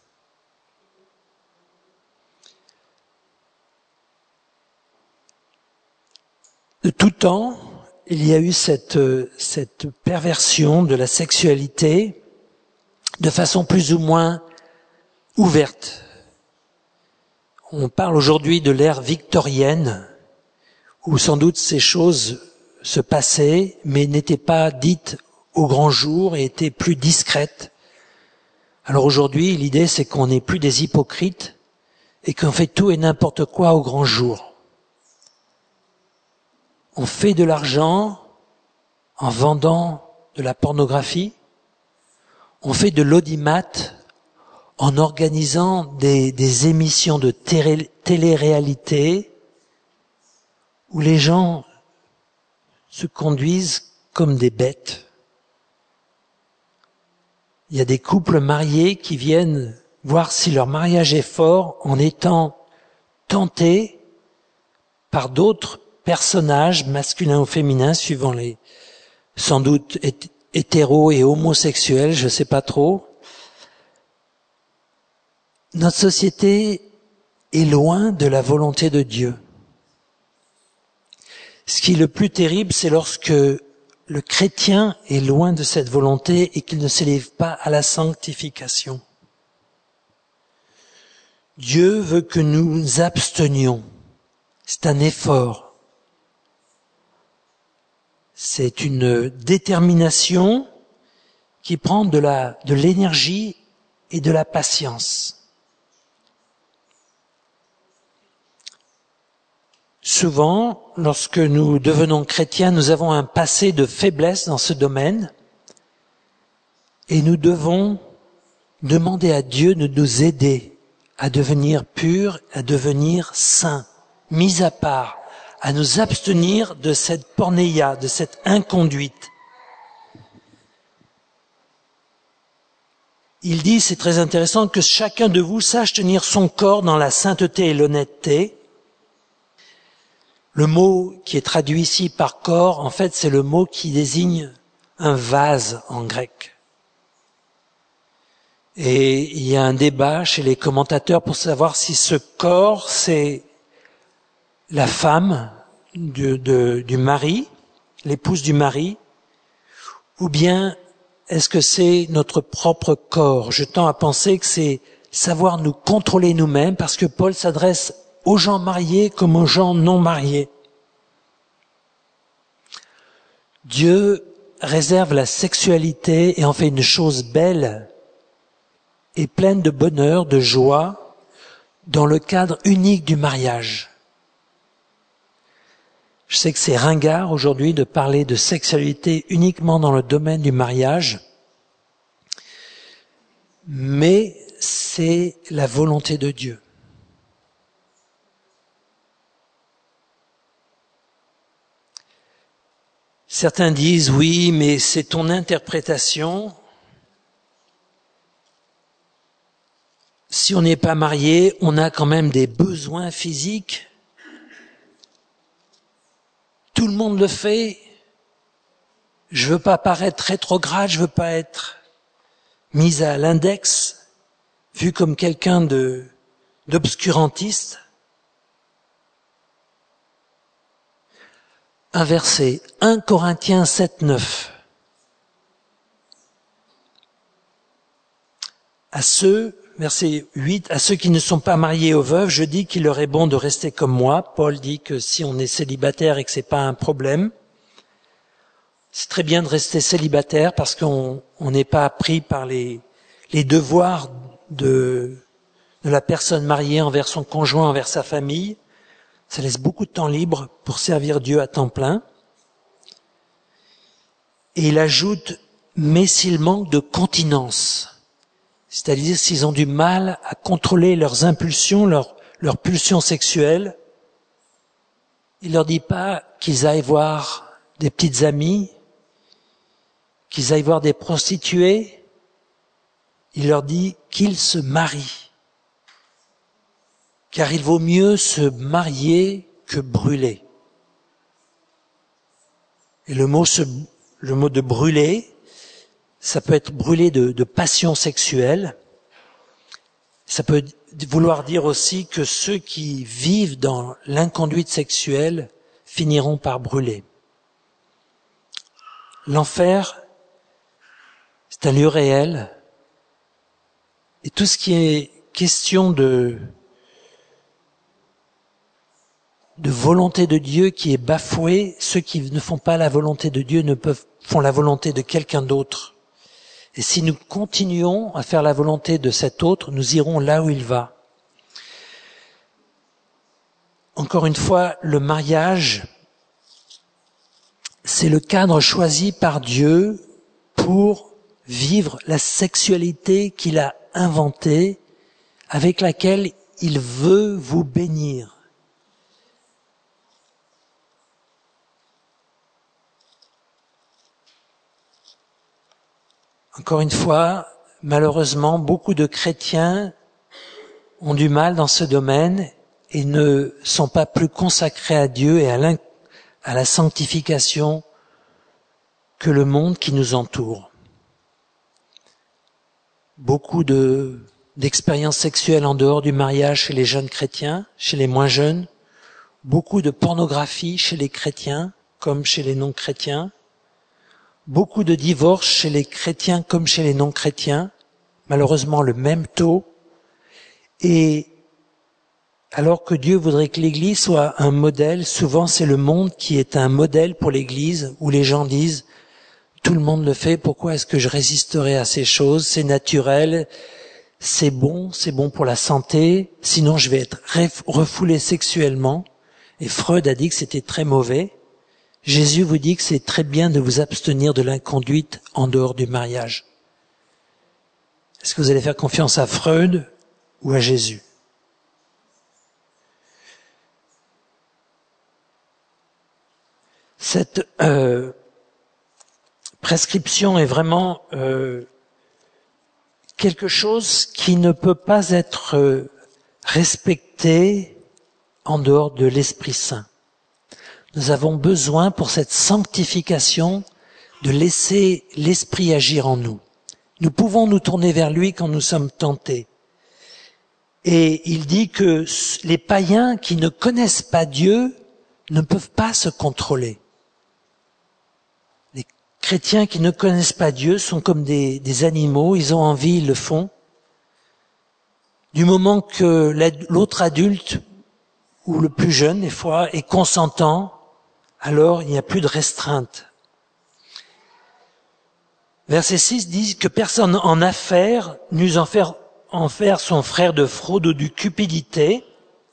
De tout temps, il y a eu cette, cette perversion de la sexualité de façon plus ou moins ouverte. On parle aujourd'hui de l'ère victorienne, où sans doute ces choses se passaient, mais n'étaient pas dites au grand jour et étaient plus discrètes. Alors aujourd'hui, l'idée c'est qu'on n'est plus des hypocrites et qu'on fait tout et n'importe quoi au grand jour. On fait de l'argent en vendant de la pornographie. On fait de l'audimat en organisant des, des émissions de télé, télé-réalité où les gens se conduisent comme des bêtes. Il y a des couples mariés qui viennent voir si leur mariage est fort en étant tentés par d'autres personnages, masculins ou féminins, suivant les, sans doute, hétéros et homosexuels, je ne sais pas trop. Notre société est loin de la volonté de Dieu. Ce qui est le plus terrible, c'est lorsque le chrétien est loin de cette volonté et qu'il ne s'élève pas à la sanctification. Dieu veut que nous nous abstenions. C'est un effort. C'est une détermination qui prend de la, de l'énergie et de la patience. Souvent, lorsque nous devenons chrétiens, nous avons un passé de faiblesse dans ce domaine et nous devons demander à Dieu de nous aider à devenir purs, à devenir saints, mis à part, à nous abstenir de cette pornéia, de cette inconduite. Il dit, c'est très intéressant, que chacun de vous sache tenir son corps dans la sainteté et l'honnêteté. Le mot qui est traduit ici par corps, en fait, c'est le mot qui désigne un vase en grec. Et il y a un débat chez les commentateurs pour savoir si ce corps, c'est la femme du, de, du mari, l'épouse du mari, ou bien est-ce que c'est notre propre corps? Je tends à penser que c'est savoir nous contrôler nous-mêmes, parce que Paul s'adresse aux gens mariés comme aux gens non mariés. Dieu réserve la sexualité et en fait une chose belle et pleine de bonheur, de joie, dans le cadre unique du mariage. Je sais que c'est ringard aujourd'hui de parler de sexualité uniquement dans le domaine du mariage, mais c'est la volonté de Dieu. Certains disent, oui, mais c'est ton interprétation. Si on n'est pas marié, on a quand même des besoins physiques. Tout le monde le fait. Je veux pas paraître rétrograde, je veux pas être mise à l'index, vu comme quelqu'un de, d'obscurantiste. Un verset, un Corinthiens sept, neuf. À ceux, verset huit, à ceux qui ne sont pas mariés aux veuves, je dis qu'il leur est bon de rester comme moi. Paul dit que si on est célibataire et que c'est pas un problème, c'est très bien de rester célibataire parce qu'on on n'est pas pris par les, les devoirs de, de la personne mariée envers son conjoint, envers sa famille. Ça laisse beaucoup de temps libre pour servir Dieu à temps plein. Et il ajoute, mais s'ils manquent de continence, c'est-à-dire s'ils ont du mal à contrôler leurs impulsions, leurs, leurs pulsions sexuelles, il leur dit pas qu'ils aillent voir des petites amies, qu'ils aillent voir des prostituées, il leur dit qu'ils se marient. Car il vaut mieux se marier que brûler. Et le mot, se, le mot de brûler, ça peut être brûler de, de passion sexuelle. Ça peut vouloir dire aussi que ceux qui vivent dans l'inconduite sexuelle finiront par brûler. L'enfer, c'est un lieu réel. Et tout ce qui est question de de volonté de Dieu qui est bafouée, ceux qui ne font pas la volonté de Dieu ne peuvent font la volonté de quelqu'un d'autre. Et si nous continuons à faire la volonté de cet autre, nous irons là où il va. Encore une fois, le mariage, c'est le cadre choisi par Dieu pour vivre la sexualité qu'il a inventée, avec laquelle il veut vous bénir. Encore une fois, malheureusement, beaucoup de chrétiens ont du mal dans ce domaine et ne sont pas plus consacrés à Dieu et à, l'in- à la sanctification que le monde qui nous entoure. Beaucoup de, d'expériences sexuelles en dehors du mariage chez les jeunes chrétiens, chez les moins jeunes, beaucoup de pornographie chez les chrétiens comme chez les non-chrétiens, beaucoup de divorces chez les chrétiens comme chez les non-chrétiens, malheureusement le même taux. Et alors que Dieu voudrait que l'Église soit un modèle, souvent c'est le monde qui est un modèle pour l'Église, où les gens disent Tout le monde le fait, pourquoi est-ce que je résisterai à ces choses? C'est naturel, c'est bon, c'est bon pour la santé, sinon je vais être refoulé sexuellement. Et Freud a dit que c'était très mauvais. Jésus vous dit que c'est très bien de vous abstenir de l'inconduite en dehors du mariage. Est-ce que vous allez faire confiance à Freud ou à Jésus? Cette euh, prescription est vraiment euh, quelque chose qui ne peut pas être euh, respecté en dehors de l'Esprit Saint. Nous avons besoin pour cette sanctification de laisser l'Esprit agir en nous. Nous pouvons nous tourner vers lui quand nous sommes tentés. Et il dit que les païens qui ne connaissent pas Dieu ne peuvent pas se contrôler. Les chrétiens qui ne connaissent pas Dieu sont comme des, des animaux, ils ont envie, ils le font. Du moment que l'autre adulte, ou le plus jeune des fois, est consentant, alors il n'y a plus de restreinte. Verset six dit que personne en affaire n'use en faire, en faire son frère de fraude ou de cupidité.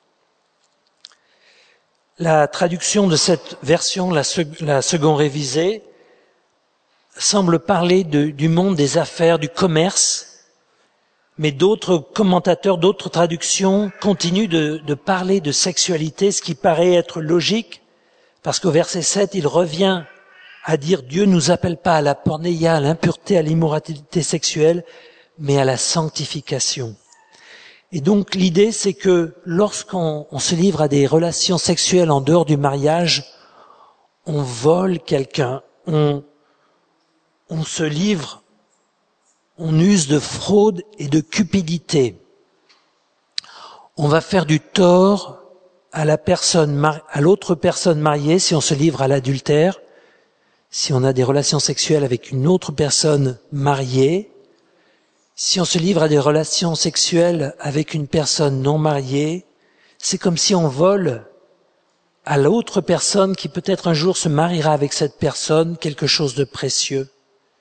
La traduction de cette version, la, sec, la seconde révisée, semble parler de, du monde des affaires, du commerce, mais d'autres commentateurs, d'autres traductions continuent de, de parler de sexualité, ce qui paraît être logique, parce qu'au verset sept, il revient à dire Dieu ne nous appelle pas à la pornéia, à l'impureté, à l'immoralité sexuelle, mais à la sanctification. Et donc l'idée, c'est que lorsqu'on on se livre à des relations sexuelles en dehors du mariage, on vole quelqu'un, on, on se livre, on use de fraude et de cupidité. On va faire du tort à la personne, à l'autre personne mariée si on se livre à l'adultère, si on a des relations sexuelles avec une autre personne mariée, si on se livre à des relations sexuelles avec une personne non mariée, c'est comme si on vole à l'autre personne qui peut-être un jour se mariera avec cette personne quelque chose de précieux.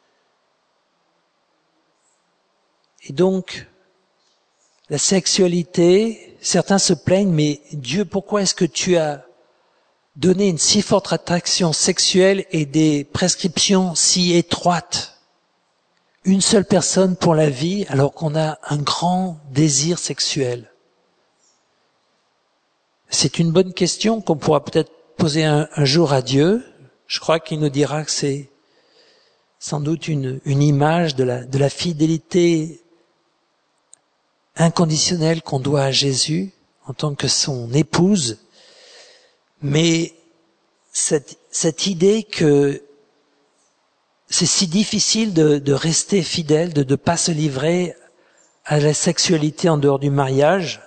Et donc, la sexualité, certains se plaignent, mais Dieu, pourquoi est-ce que tu as donné une si forte attraction sexuelle et des prescriptions si étroites? Une seule personne pour la vie, alors qu'on a un grand désir sexuel. C'est une bonne question qu'on pourra peut-être poser un, un jour à Dieu. Je crois qu'il nous dira que c'est sans doute une, une image de la, de la fidélité inconditionnelle qu'on doit à Jésus en tant que son épouse. Mais cette, cette idée que c'est si difficile de, de rester fidèle, de ne pas se livrer à la sexualité en dehors du mariage.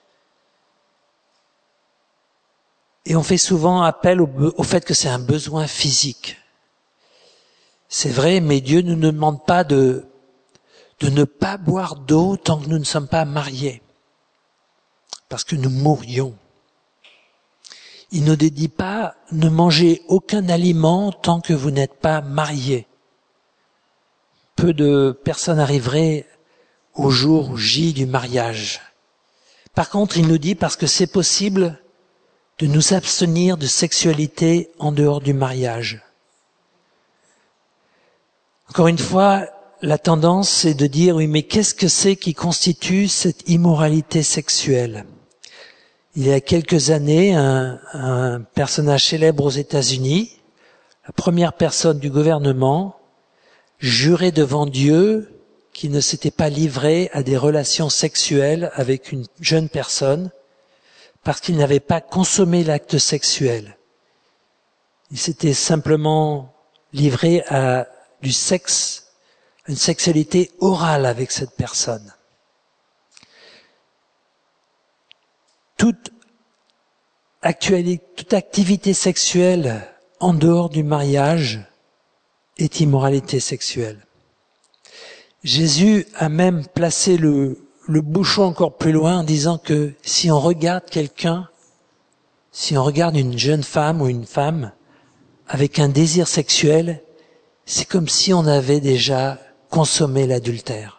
Et on fait souvent appel au, au fait que c'est un besoin physique. C'est vrai, mais Dieu ne nous demande pas de, de ne pas boire d'eau tant que nous ne sommes pas mariés. Parce que nous mourrions. Il ne nous dit pas ne mangez aucun aliment tant que vous n'êtes pas mariés. Peu de personnes arriveraient au jour J du mariage. Par contre, il nous dit, parce que c'est possible, de nous abstenir de sexualité en dehors du mariage. Encore une fois, la tendance, c'est de dire, oui, mais qu'est-ce que c'est qui constitue cette immoralité sexuelle? Il y a quelques années, un, un personnage célèbre aux États-Unis, la première personne du gouvernement, jurait devant Dieu qu'il ne s'était pas livré à des relations sexuelles avec une jeune personne parce qu'il n'avait pas consommé l'acte sexuel. Il s'était simplement livré à du sexe, à une sexualité orale avec cette personne. Toute actualité, toute activité sexuelle en dehors du mariage est immoralité sexuelle. Jésus a même placé le, le bouchon encore plus loin en disant que si on regarde quelqu'un, si on regarde une jeune femme ou une femme avec un désir sexuel, c'est comme si on avait déjà consommé l'adultère.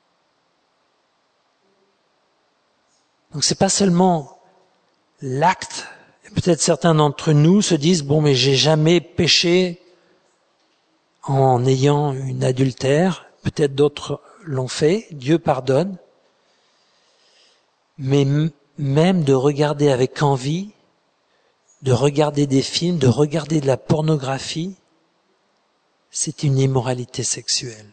Donc c'est pas seulement l'acte. Peut-être certains d'entre nous se disent, bon, mais j'ai jamais péché en ayant une adultère. Peut-être d'autres l'ont fait. Dieu pardonne. Mais m- même de regarder avec envie, de regarder des films, de regarder de la pornographie, c'est une immoralité sexuelle.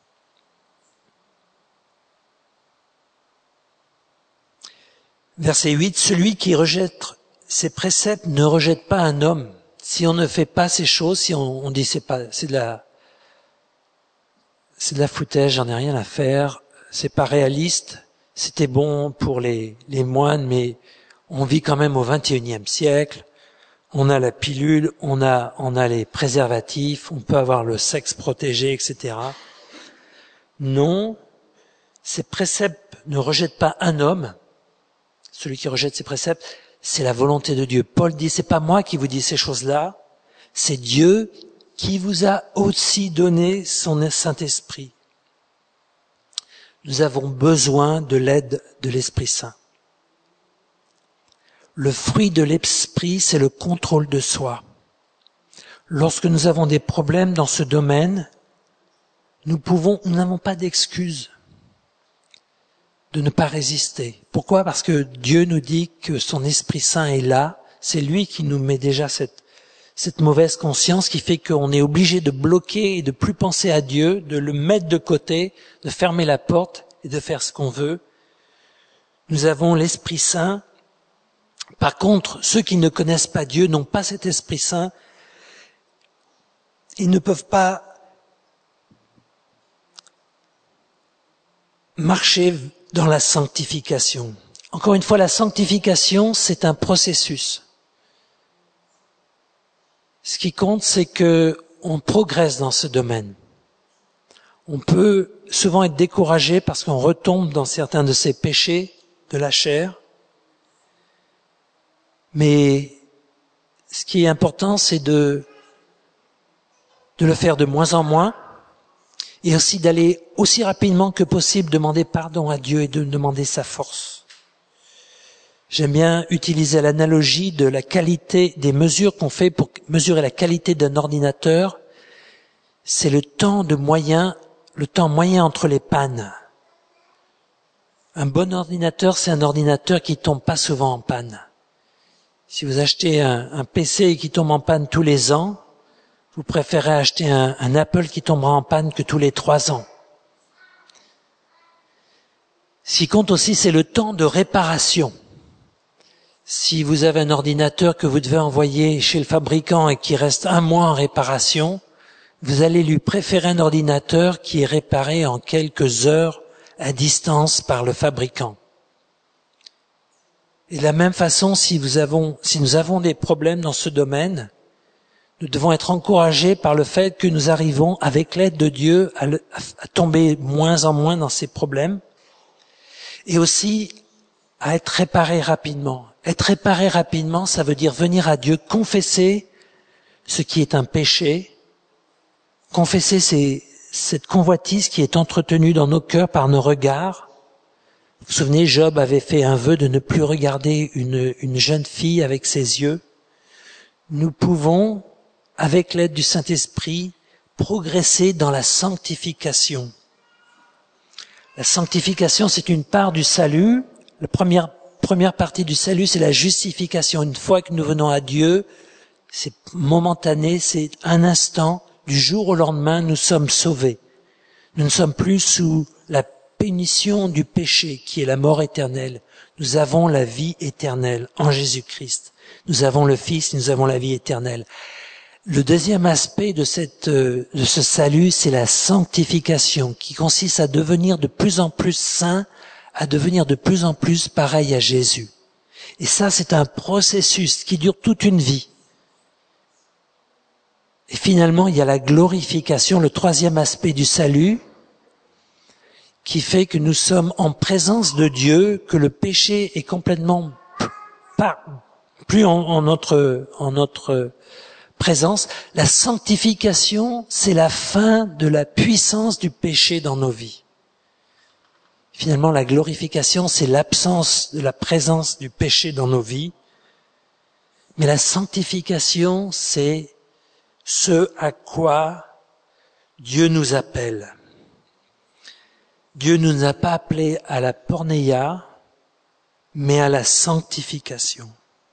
Verset huit, celui qui rejette ses préceptes ne rejette pas un homme. Si on ne fait pas ces choses, si on, on dit c'est pas, c'est de la, c'est de la foutaise, j'en ai rien à faire, c'est pas réaliste, c'était bon pour les, les moines, mais on vit quand même au vingt et unième siècle, on a la pilule, on a, on a les préservatifs, on peut avoir le sexe protégé, et cetera. Non, ces préceptes ne rejettent pas un homme. Celui qui rejette ses préceptes, c'est la volonté de Dieu. Paul dit, c'est pas moi qui vous dis ces choses-là, c'est Dieu qui vous a aussi donné son Saint-Esprit. Nous avons besoin de l'aide de l'Esprit Saint. Le fruit de l'Esprit, c'est le contrôle de soi. Lorsque nous avons des problèmes dans ce domaine, nous pouvons, nous n'avons pas d'excuse de ne pas résister. Pourquoi? Parce que Dieu nous dit que son Esprit Saint est là. C'est lui qui nous met déjà cette, cette mauvaise conscience qui fait qu'on est obligé de bloquer et de plus penser à Dieu, de le mettre de côté, de fermer la porte et de faire ce qu'on veut. Nous avons l'Esprit Saint. Par contre, ceux qui ne connaissent pas Dieu n'ont pas cet Esprit Saint. Ils ne peuvent pas marcher dans la sanctification. Encore une fois, la sanctification, c'est un processus. Ce qui compte, c'est que on progresse dans ce domaine. On peut souvent être découragé parce qu'on retombe dans certains de ces péchés de la chair. Mais ce qui est important, c'est de, de le faire de moins en moins. Et aussi d'aller aussi rapidement que possible demander pardon à Dieu et de demander sa force. J'aime bien utiliser l'analogie de la qualité des mesures qu'on fait pour mesurer la qualité d'un ordinateur. C'est le temps de moyen, le temps moyen entre les pannes. Un bon ordinateur, c'est un ordinateur qui tombe pas souvent en panne. Si vous achetez un, un P C qui tombe en panne tous les ans, vous préférez acheter un, un Apple qui tombera en panne que tous les trois ans. Ce qui compte aussi, c'est le temps de réparation. Si vous avez un ordinateur que vous devez envoyer chez le fabricant et qui reste un mois en réparation, vous allez lui préférer un ordinateur qui est réparé en quelques heures à distance par le fabricant. Et de la même façon, si, vous avons, si nous avons des problèmes dans ce domaine, nous devons être encouragés par le fait que nous arrivons, avec l'aide de Dieu, à, le, à tomber moins en moins dans ces problèmes, et aussi à être réparés rapidement. Être réparé rapidement, ça veut dire venir à Dieu, confesser ce qui est un péché, confesser ces, cette convoitise qui est entretenue dans nos cœurs par nos regards. Vous vous souvenez, Job avait fait un vœu de ne plus regarder une, une jeune fille avec ses yeux. Nous pouvons, avec l'aide du Saint-Esprit, progresser dans la sanctification. La sanctification, c'est une part du salut. La première, première partie du salut, c'est la justification. Une fois que nous venons à Dieu, c'est momentané, c'est un instant. Du jour au lendemain, nous sommes sauvés. Nous ne sommes plus sous la pénition du péché, qui est la mort éternelle. Nous avons la vie éternelle en Jésus-Christ. Nous avons le Fils, nous avons la vie éternelle. Le deuxième aspect de cette, de ce salut, c'est la sanctification, qui consiste à devenir de plus en plus saint, à devenir de plus en plus pareil à Jésus. Et ça, c'est un processus qui dure toute une vie. Et finalement, il y a la glorification, le troisième aspect du salut, qui fait que nous sommes en présence de Dieu, que le péché est complètement pas, plus en, en notre, en notre présence. La sanctification, c'est la fin de la puissance du péché dans nos vies. Finalement, la glorification, c'est l'absence de la présence du péché dans nos vies. Mais la sanctification, c'est ce à quoi Dieu nous appelle. Dieu ne nous a pas appelés à la pornéia, mais à la sanctification.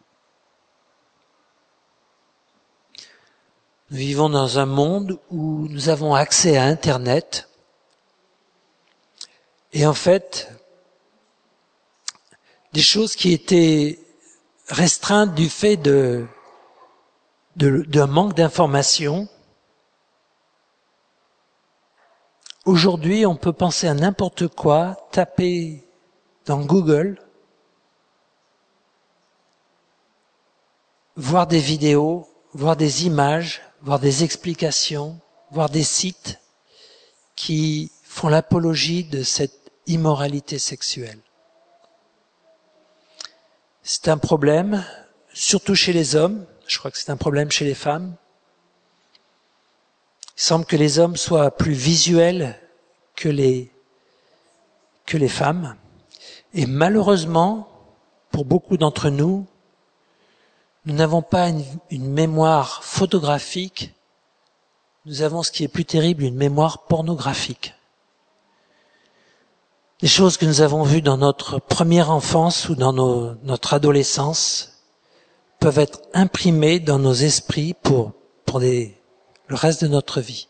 Nous vivons dans un monde où nous avons accès à Internet. Et en fait, des choses qui étaient restreintes du fait de, de, d'un manque d'information, aujourd'hui, on peut penser à n'importe quoi, taper dans Google, voir des vidéos, voir des images, voir des explications, voir des sites qui font l'apologie de cette immoralité sexuelle. C'est un problème, surtout chez les hommes. Je crois que c'est un problème chez les femmes. Il semble que les hommes soient plus visuels que les, que les femmes. Et malheureusement, pour beaucoup d'entre nous, nous n'avons pas une, une mémoire photographique, nous avons ce qui est plus terrible, une mémoire pornographique. Les choses que nous avons vues dans notre première enfance ou dans nos, notre adolescence peuvent être imprimées dans nos esprits pour, pour des, le reste de notre vie.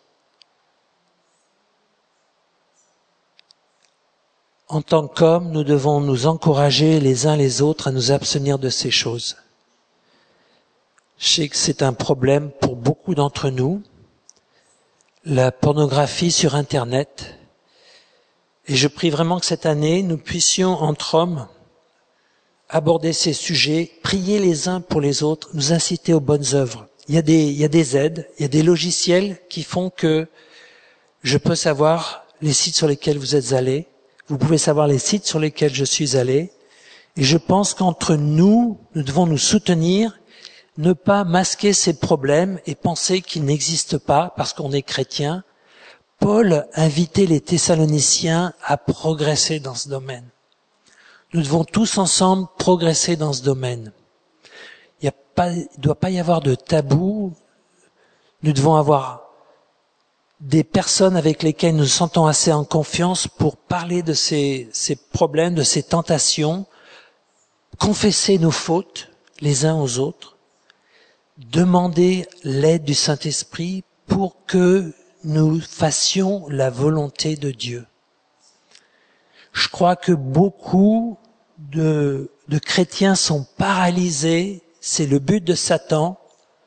En tant qu'hommes, nous devons nous encourager les uns les autres à nous abstenir de ces choses. Je sais que c'est un problème pour beaucoup d'entre nous, la pornographie sur Internet. Et je prie vraiment que cette année, nous puissions, entre hommes, aborder ces sujets, prier les uns pour les autres, nous inciter aux bonnes œuvres. Il y a des, il y a des aides, il y a des logiciels qui font que je peux savoir les sites sur lesquels vous êtes allés, vous pouvez savoir les sites sur lesquels je suis allé. Et je pense qu'entre nous, nous devons nous soutenir, ne pas masquer ces problèmes et penser qu'ils n'existent pas parce qu'on est chrétien. Paul invitait les Thessaloniciens à progresser dans ce domaine. Nous devons tous ensemble progresser dans ce domaine. Il ne doit pas y avoir de tabou. Nous devons avoir des personnes avec lesquelles nous nous sentons assez en confiance pour parler de ces, ces problèmes, de ces tentations, confesser nos fautes les uns aux autres, demander l'aide du Saint-Esprit pour que nous fassions la volonté de Dieu. Je crois que beaucoup de, de chrétiens sont paralysés, c'est le but de Satan,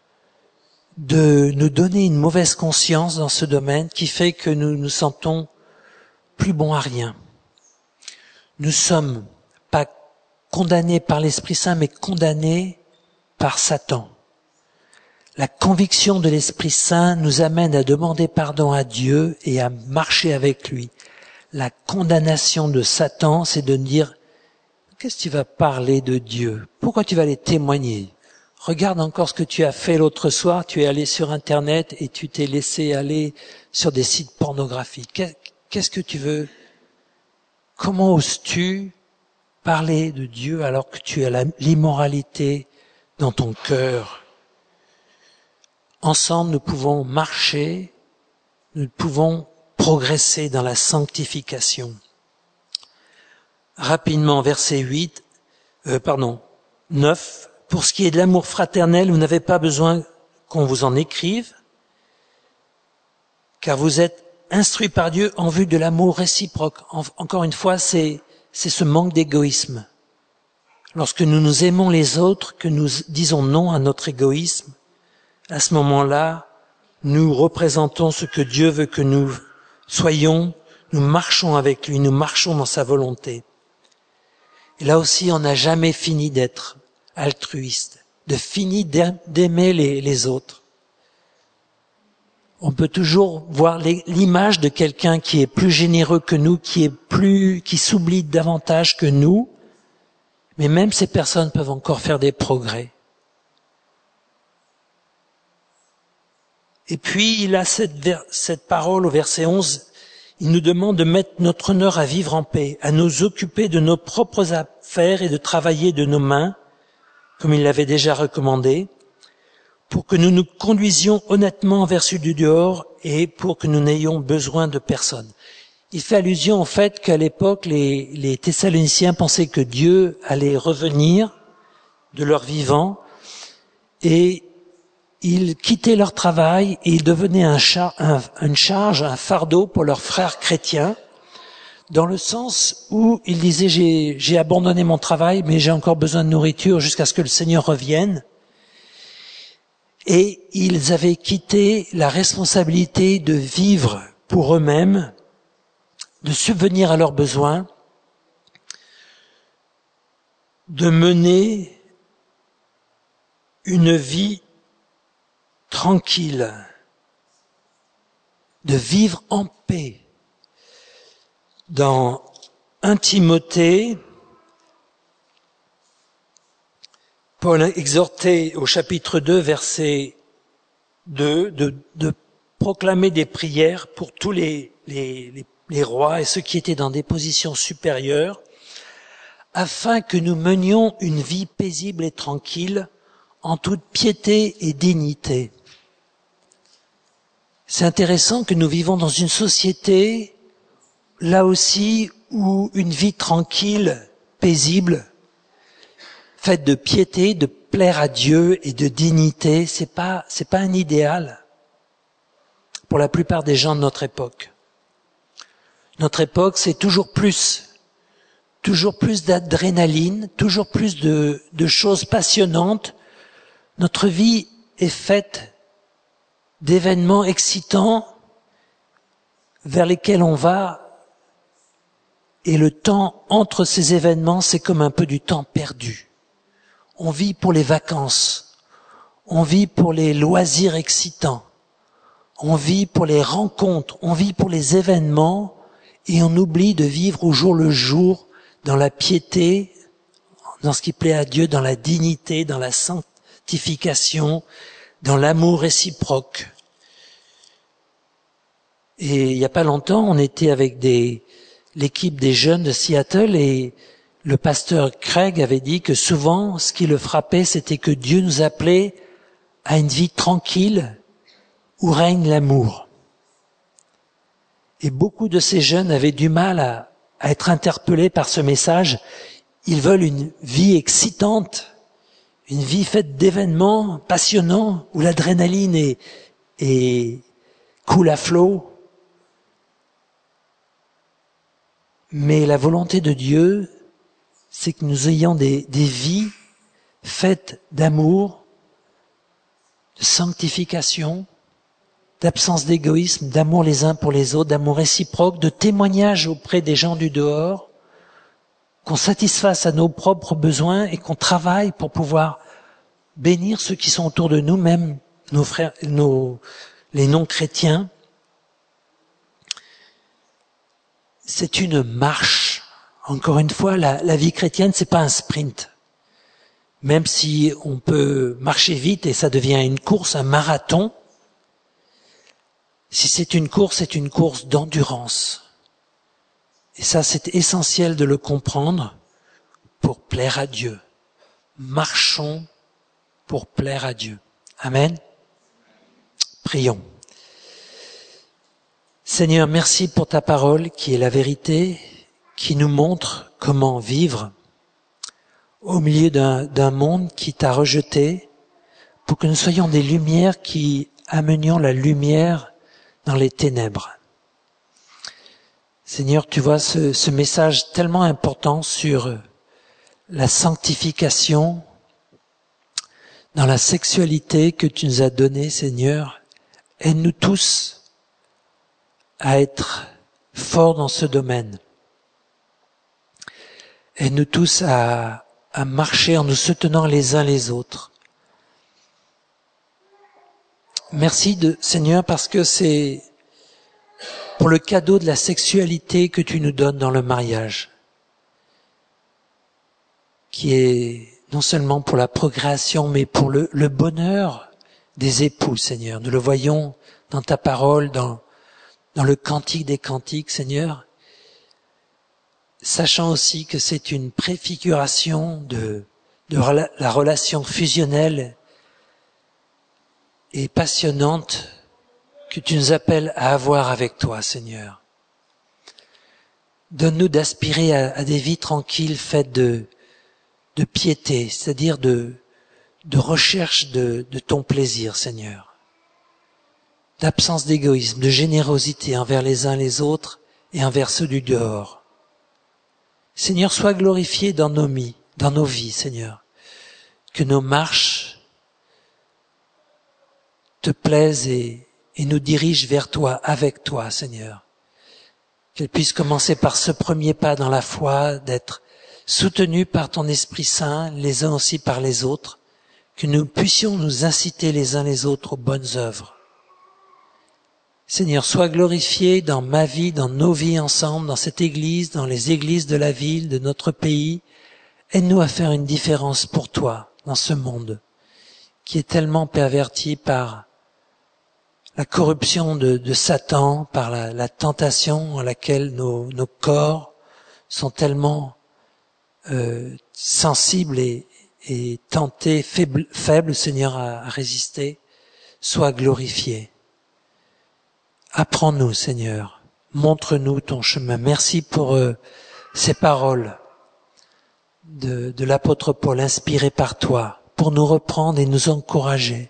de nous donner une mauvaise conscience dans ce domaine qui fait que nous nous sentons plus bons à rien. Nous sommes pas condamnés par l'Esprit Saint, mais condamnés par Satan. La conviction de l'Esprit Saint nous amène à demander pardon à Dieu et à marcher avec lui. La condamnation de Satan, c'est de dire « Qu'est-ce que tu vas parler de Dieu? Pourquoi tu vas aller témoigner? Regarde encore ce que tu as fait l'autre soir, tu es allé sur Internet et tu t'es laissé aller sur des sites pornographiques. Qu'est-ce que tu veux? Comment oses-tu parler de Dieu alors que tu as l'immoralité dans ton cœur ?» Ensemble, nous pouvons marcher, nous pouvons progresser dans la sanctification. Rapidement, verset huit, euh, pardon, neuf. Pour ce qui est de l'amour fraternel, vous n'avez pas besoin qu'on vous en écrive, car vous êtes instruits par Dieu en vue de l'amour réciproque. En, encore une fois, c'est, c'est ce manque d'égoïsme. Lorsque nous nous aimons les autres, que nous disons non à notre égoïsme, à ce moment-là, nous représentons ce que Dieu veut que nous soyons, nous marchons avec lui, nous marchons dans sa volonté. Et là aussi, on n'a jamais fini d'être altruiste, de fini d'aimer les, les autres. On peut toujours voir les, l'image de quelqu'un qui est plus généreux que nous, qui est plus, qui s'oublie davantage que nous, mais même ces personnes peuvent encore faire des progrès. Et puis il a cette, ver- cette parole au verset onze, il nous demande de mettre notre honneur à vivre en paix, à nous occuper de nos propres affaires et de travailler de nos mains, comme il l'avait déjà recommandé, pour que nous nous conduisions honnêtement envers celui du dehors et pour que nous n'ayons besoin de personne. Il fait allusion au fait qu'à l'époque, les, les Thessaloniciens pensaient que Dieu allait revenir de leur vivant et ils quittaient leur travail et ils devenaient un char, un, une charge, un fardeau pour leurs frères chrétiens, dans le sens où ils disaient j'ai, j'ai abandonné mon travail, mais j'ai encore besoin de nourriture jusqu'à ce que le Seigneur revienne. Et ils avaient quitté la responsabilité de vivre pour eux-mêmes, de subvenir à leurs besoins, de mener une vie tranquille, de vivre en paix. Dans un Timothée, Paul exhortait au chapitre deux, verset deux, de, de proclamer des prières pour tous les, les, les, les rois et ceux qui étaient dans des positions supérieures, afin que nous menions une vie paisible et tranquille, en toute piété et dignité. C'est intéressant que nous vivons dans une société, là aussi, où une vie tranquille, paisible, faite de piété, de plaire à Dieu et de dignité, c'est pas, c'est pas un idéal pour la plupart des gens de notre époque. Notre époque, c'est toujours plus, toujours plus d'adrénaline, toujours plus de, de choses passionnantes. Notre vie est faite d'événements excitants vers lesquels on va, et le temps entre ces événements, c'est comme un peu du temps perdu. On vit pour les vacances, on vit pour les loisirs excitants, on vit pour les rencontres, on vit pour les événements, et on oublie de vivre au jour le jour, dans la piété, dans ce qui plaît à Dieu, dans la dignité, dans la sanctification, dans l'amour réciproque. Et il n'y a pas longtemps, on était avec des, l'équipe des jeunes de Seattle et le pasteur Craig avait dit que souvent, ce qui le frappait, c'était que Dieu nous appelait à une vie tranquille où règne l'amour. Et beaucoup de ces jeunes avaient du mal à, à être interpellés par ce message. Ils veulent une vie excitante, une vie faite d'événements passionnants où l'adrénaline est, est coule à flot. Mais la volonté de Dieu, c'est que nous ayons des, des vies faites d'amour, de sanctification, d'absence d'égoïsme, d'amour les uns pour les autres, d'amour réciproque, de témoignage auprès des gens du dehors, qu'on satisfasse à nos propres besoins et qu'on travaille pour pouvoir bénir ceux qui sont autour de nous, même nos frères, nos, les non-chrétiens. C'est une marche. Encore une fois, la, la vie chrétienne, c'est pas un sprint. Même si on peut marcher vite et ça devient une course, un marathon, si c'est une course, c'est une course d'endurance. Et ça, c'est essentiel de le comprendre pour plaire à Dieu. Marchons pour plaire à Dieu. Amen. Prions. Seigneur, merci pour ta parole qui est la vérité, qui nous montre comment vivre au milieu d'un, d'un monde qui t'a rejeté, pour que nous soyons des lumières qui amenions la lumière dans les ténèbres. Seigneur, tu vois ce, ce message tellement important sur la sanctification, dans la sexualité que tu nous as donnée, Seigneur. Aide-nous tous à être forts dans ce domaine. Aide-nous tous à, à marcher en nous soutenant les uns les autres. Merci de, Seigneur, parce que c'est pour le cadeau de la sexualité que tu nous donnes dans le mariage, qui est non seulement pour la procréation, mais pour le, le bonheur des époux, Seigneur. Nous le voyons dans ta parole, dans, dans le cantique des cantiques, Seigneur. Sachant aussi que c'est une préfiguration de, de rela- la relation fusionnelle et passionnante que tu nous appelles à avoir avec toi, Seigneur. Donne-nous d'aspirer à, à des vies tranquilles faites de, de piété, c'est-à-dire de, de recherche de, de ton plaisir, Seigneur. D'absence d'égoïsme, de générosité envers les uns les autres et envers ceux du dehors. Seigneur, sois glorifié dans nos vies, dans nos vies, Seigneur. Que nos marches te plaisent et, et nous dirigent vers toi, avec toi, Seigneur. Qu'elles puissent commencer par ce premier pas dans la foi, d'être soutenus par ton Esprit Saint, les uns aussi par les autres, que nous puissions nous inciter les uns les autres aux bonnes œuvres. Seigneur, sois glorifié dans ma vie, dans nos vies ensemble, dans cette église, dans les églises de la ville, de notre pays. Aide-nous à faire une différence pour toi dans ce monde qui est tellement perverti par la corruption de, de Satan, par la, la tentation à laquelle nos, nos corps sont tellement euh, sensibles et, et tentés, faibles, faibles, Seigneur, à, à résister. Sois glorifié. Apprends-nous, Seigneur. Montre-nous ton chemin. Merci pour euh, ces paroles de, de l'apôtre Paul, inspirées par toi, pour nous reprendre et nous encourager.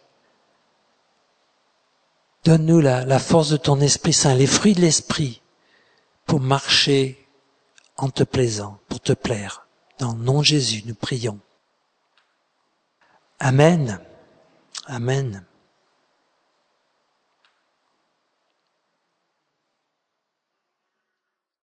Donne-nous la, la force de ton Esprit Saint, les fruits de l'Esprit, pour marcher en te plaisant, pour te plaire. Dans le nom de Jésus, nous prions. Amen. Amen.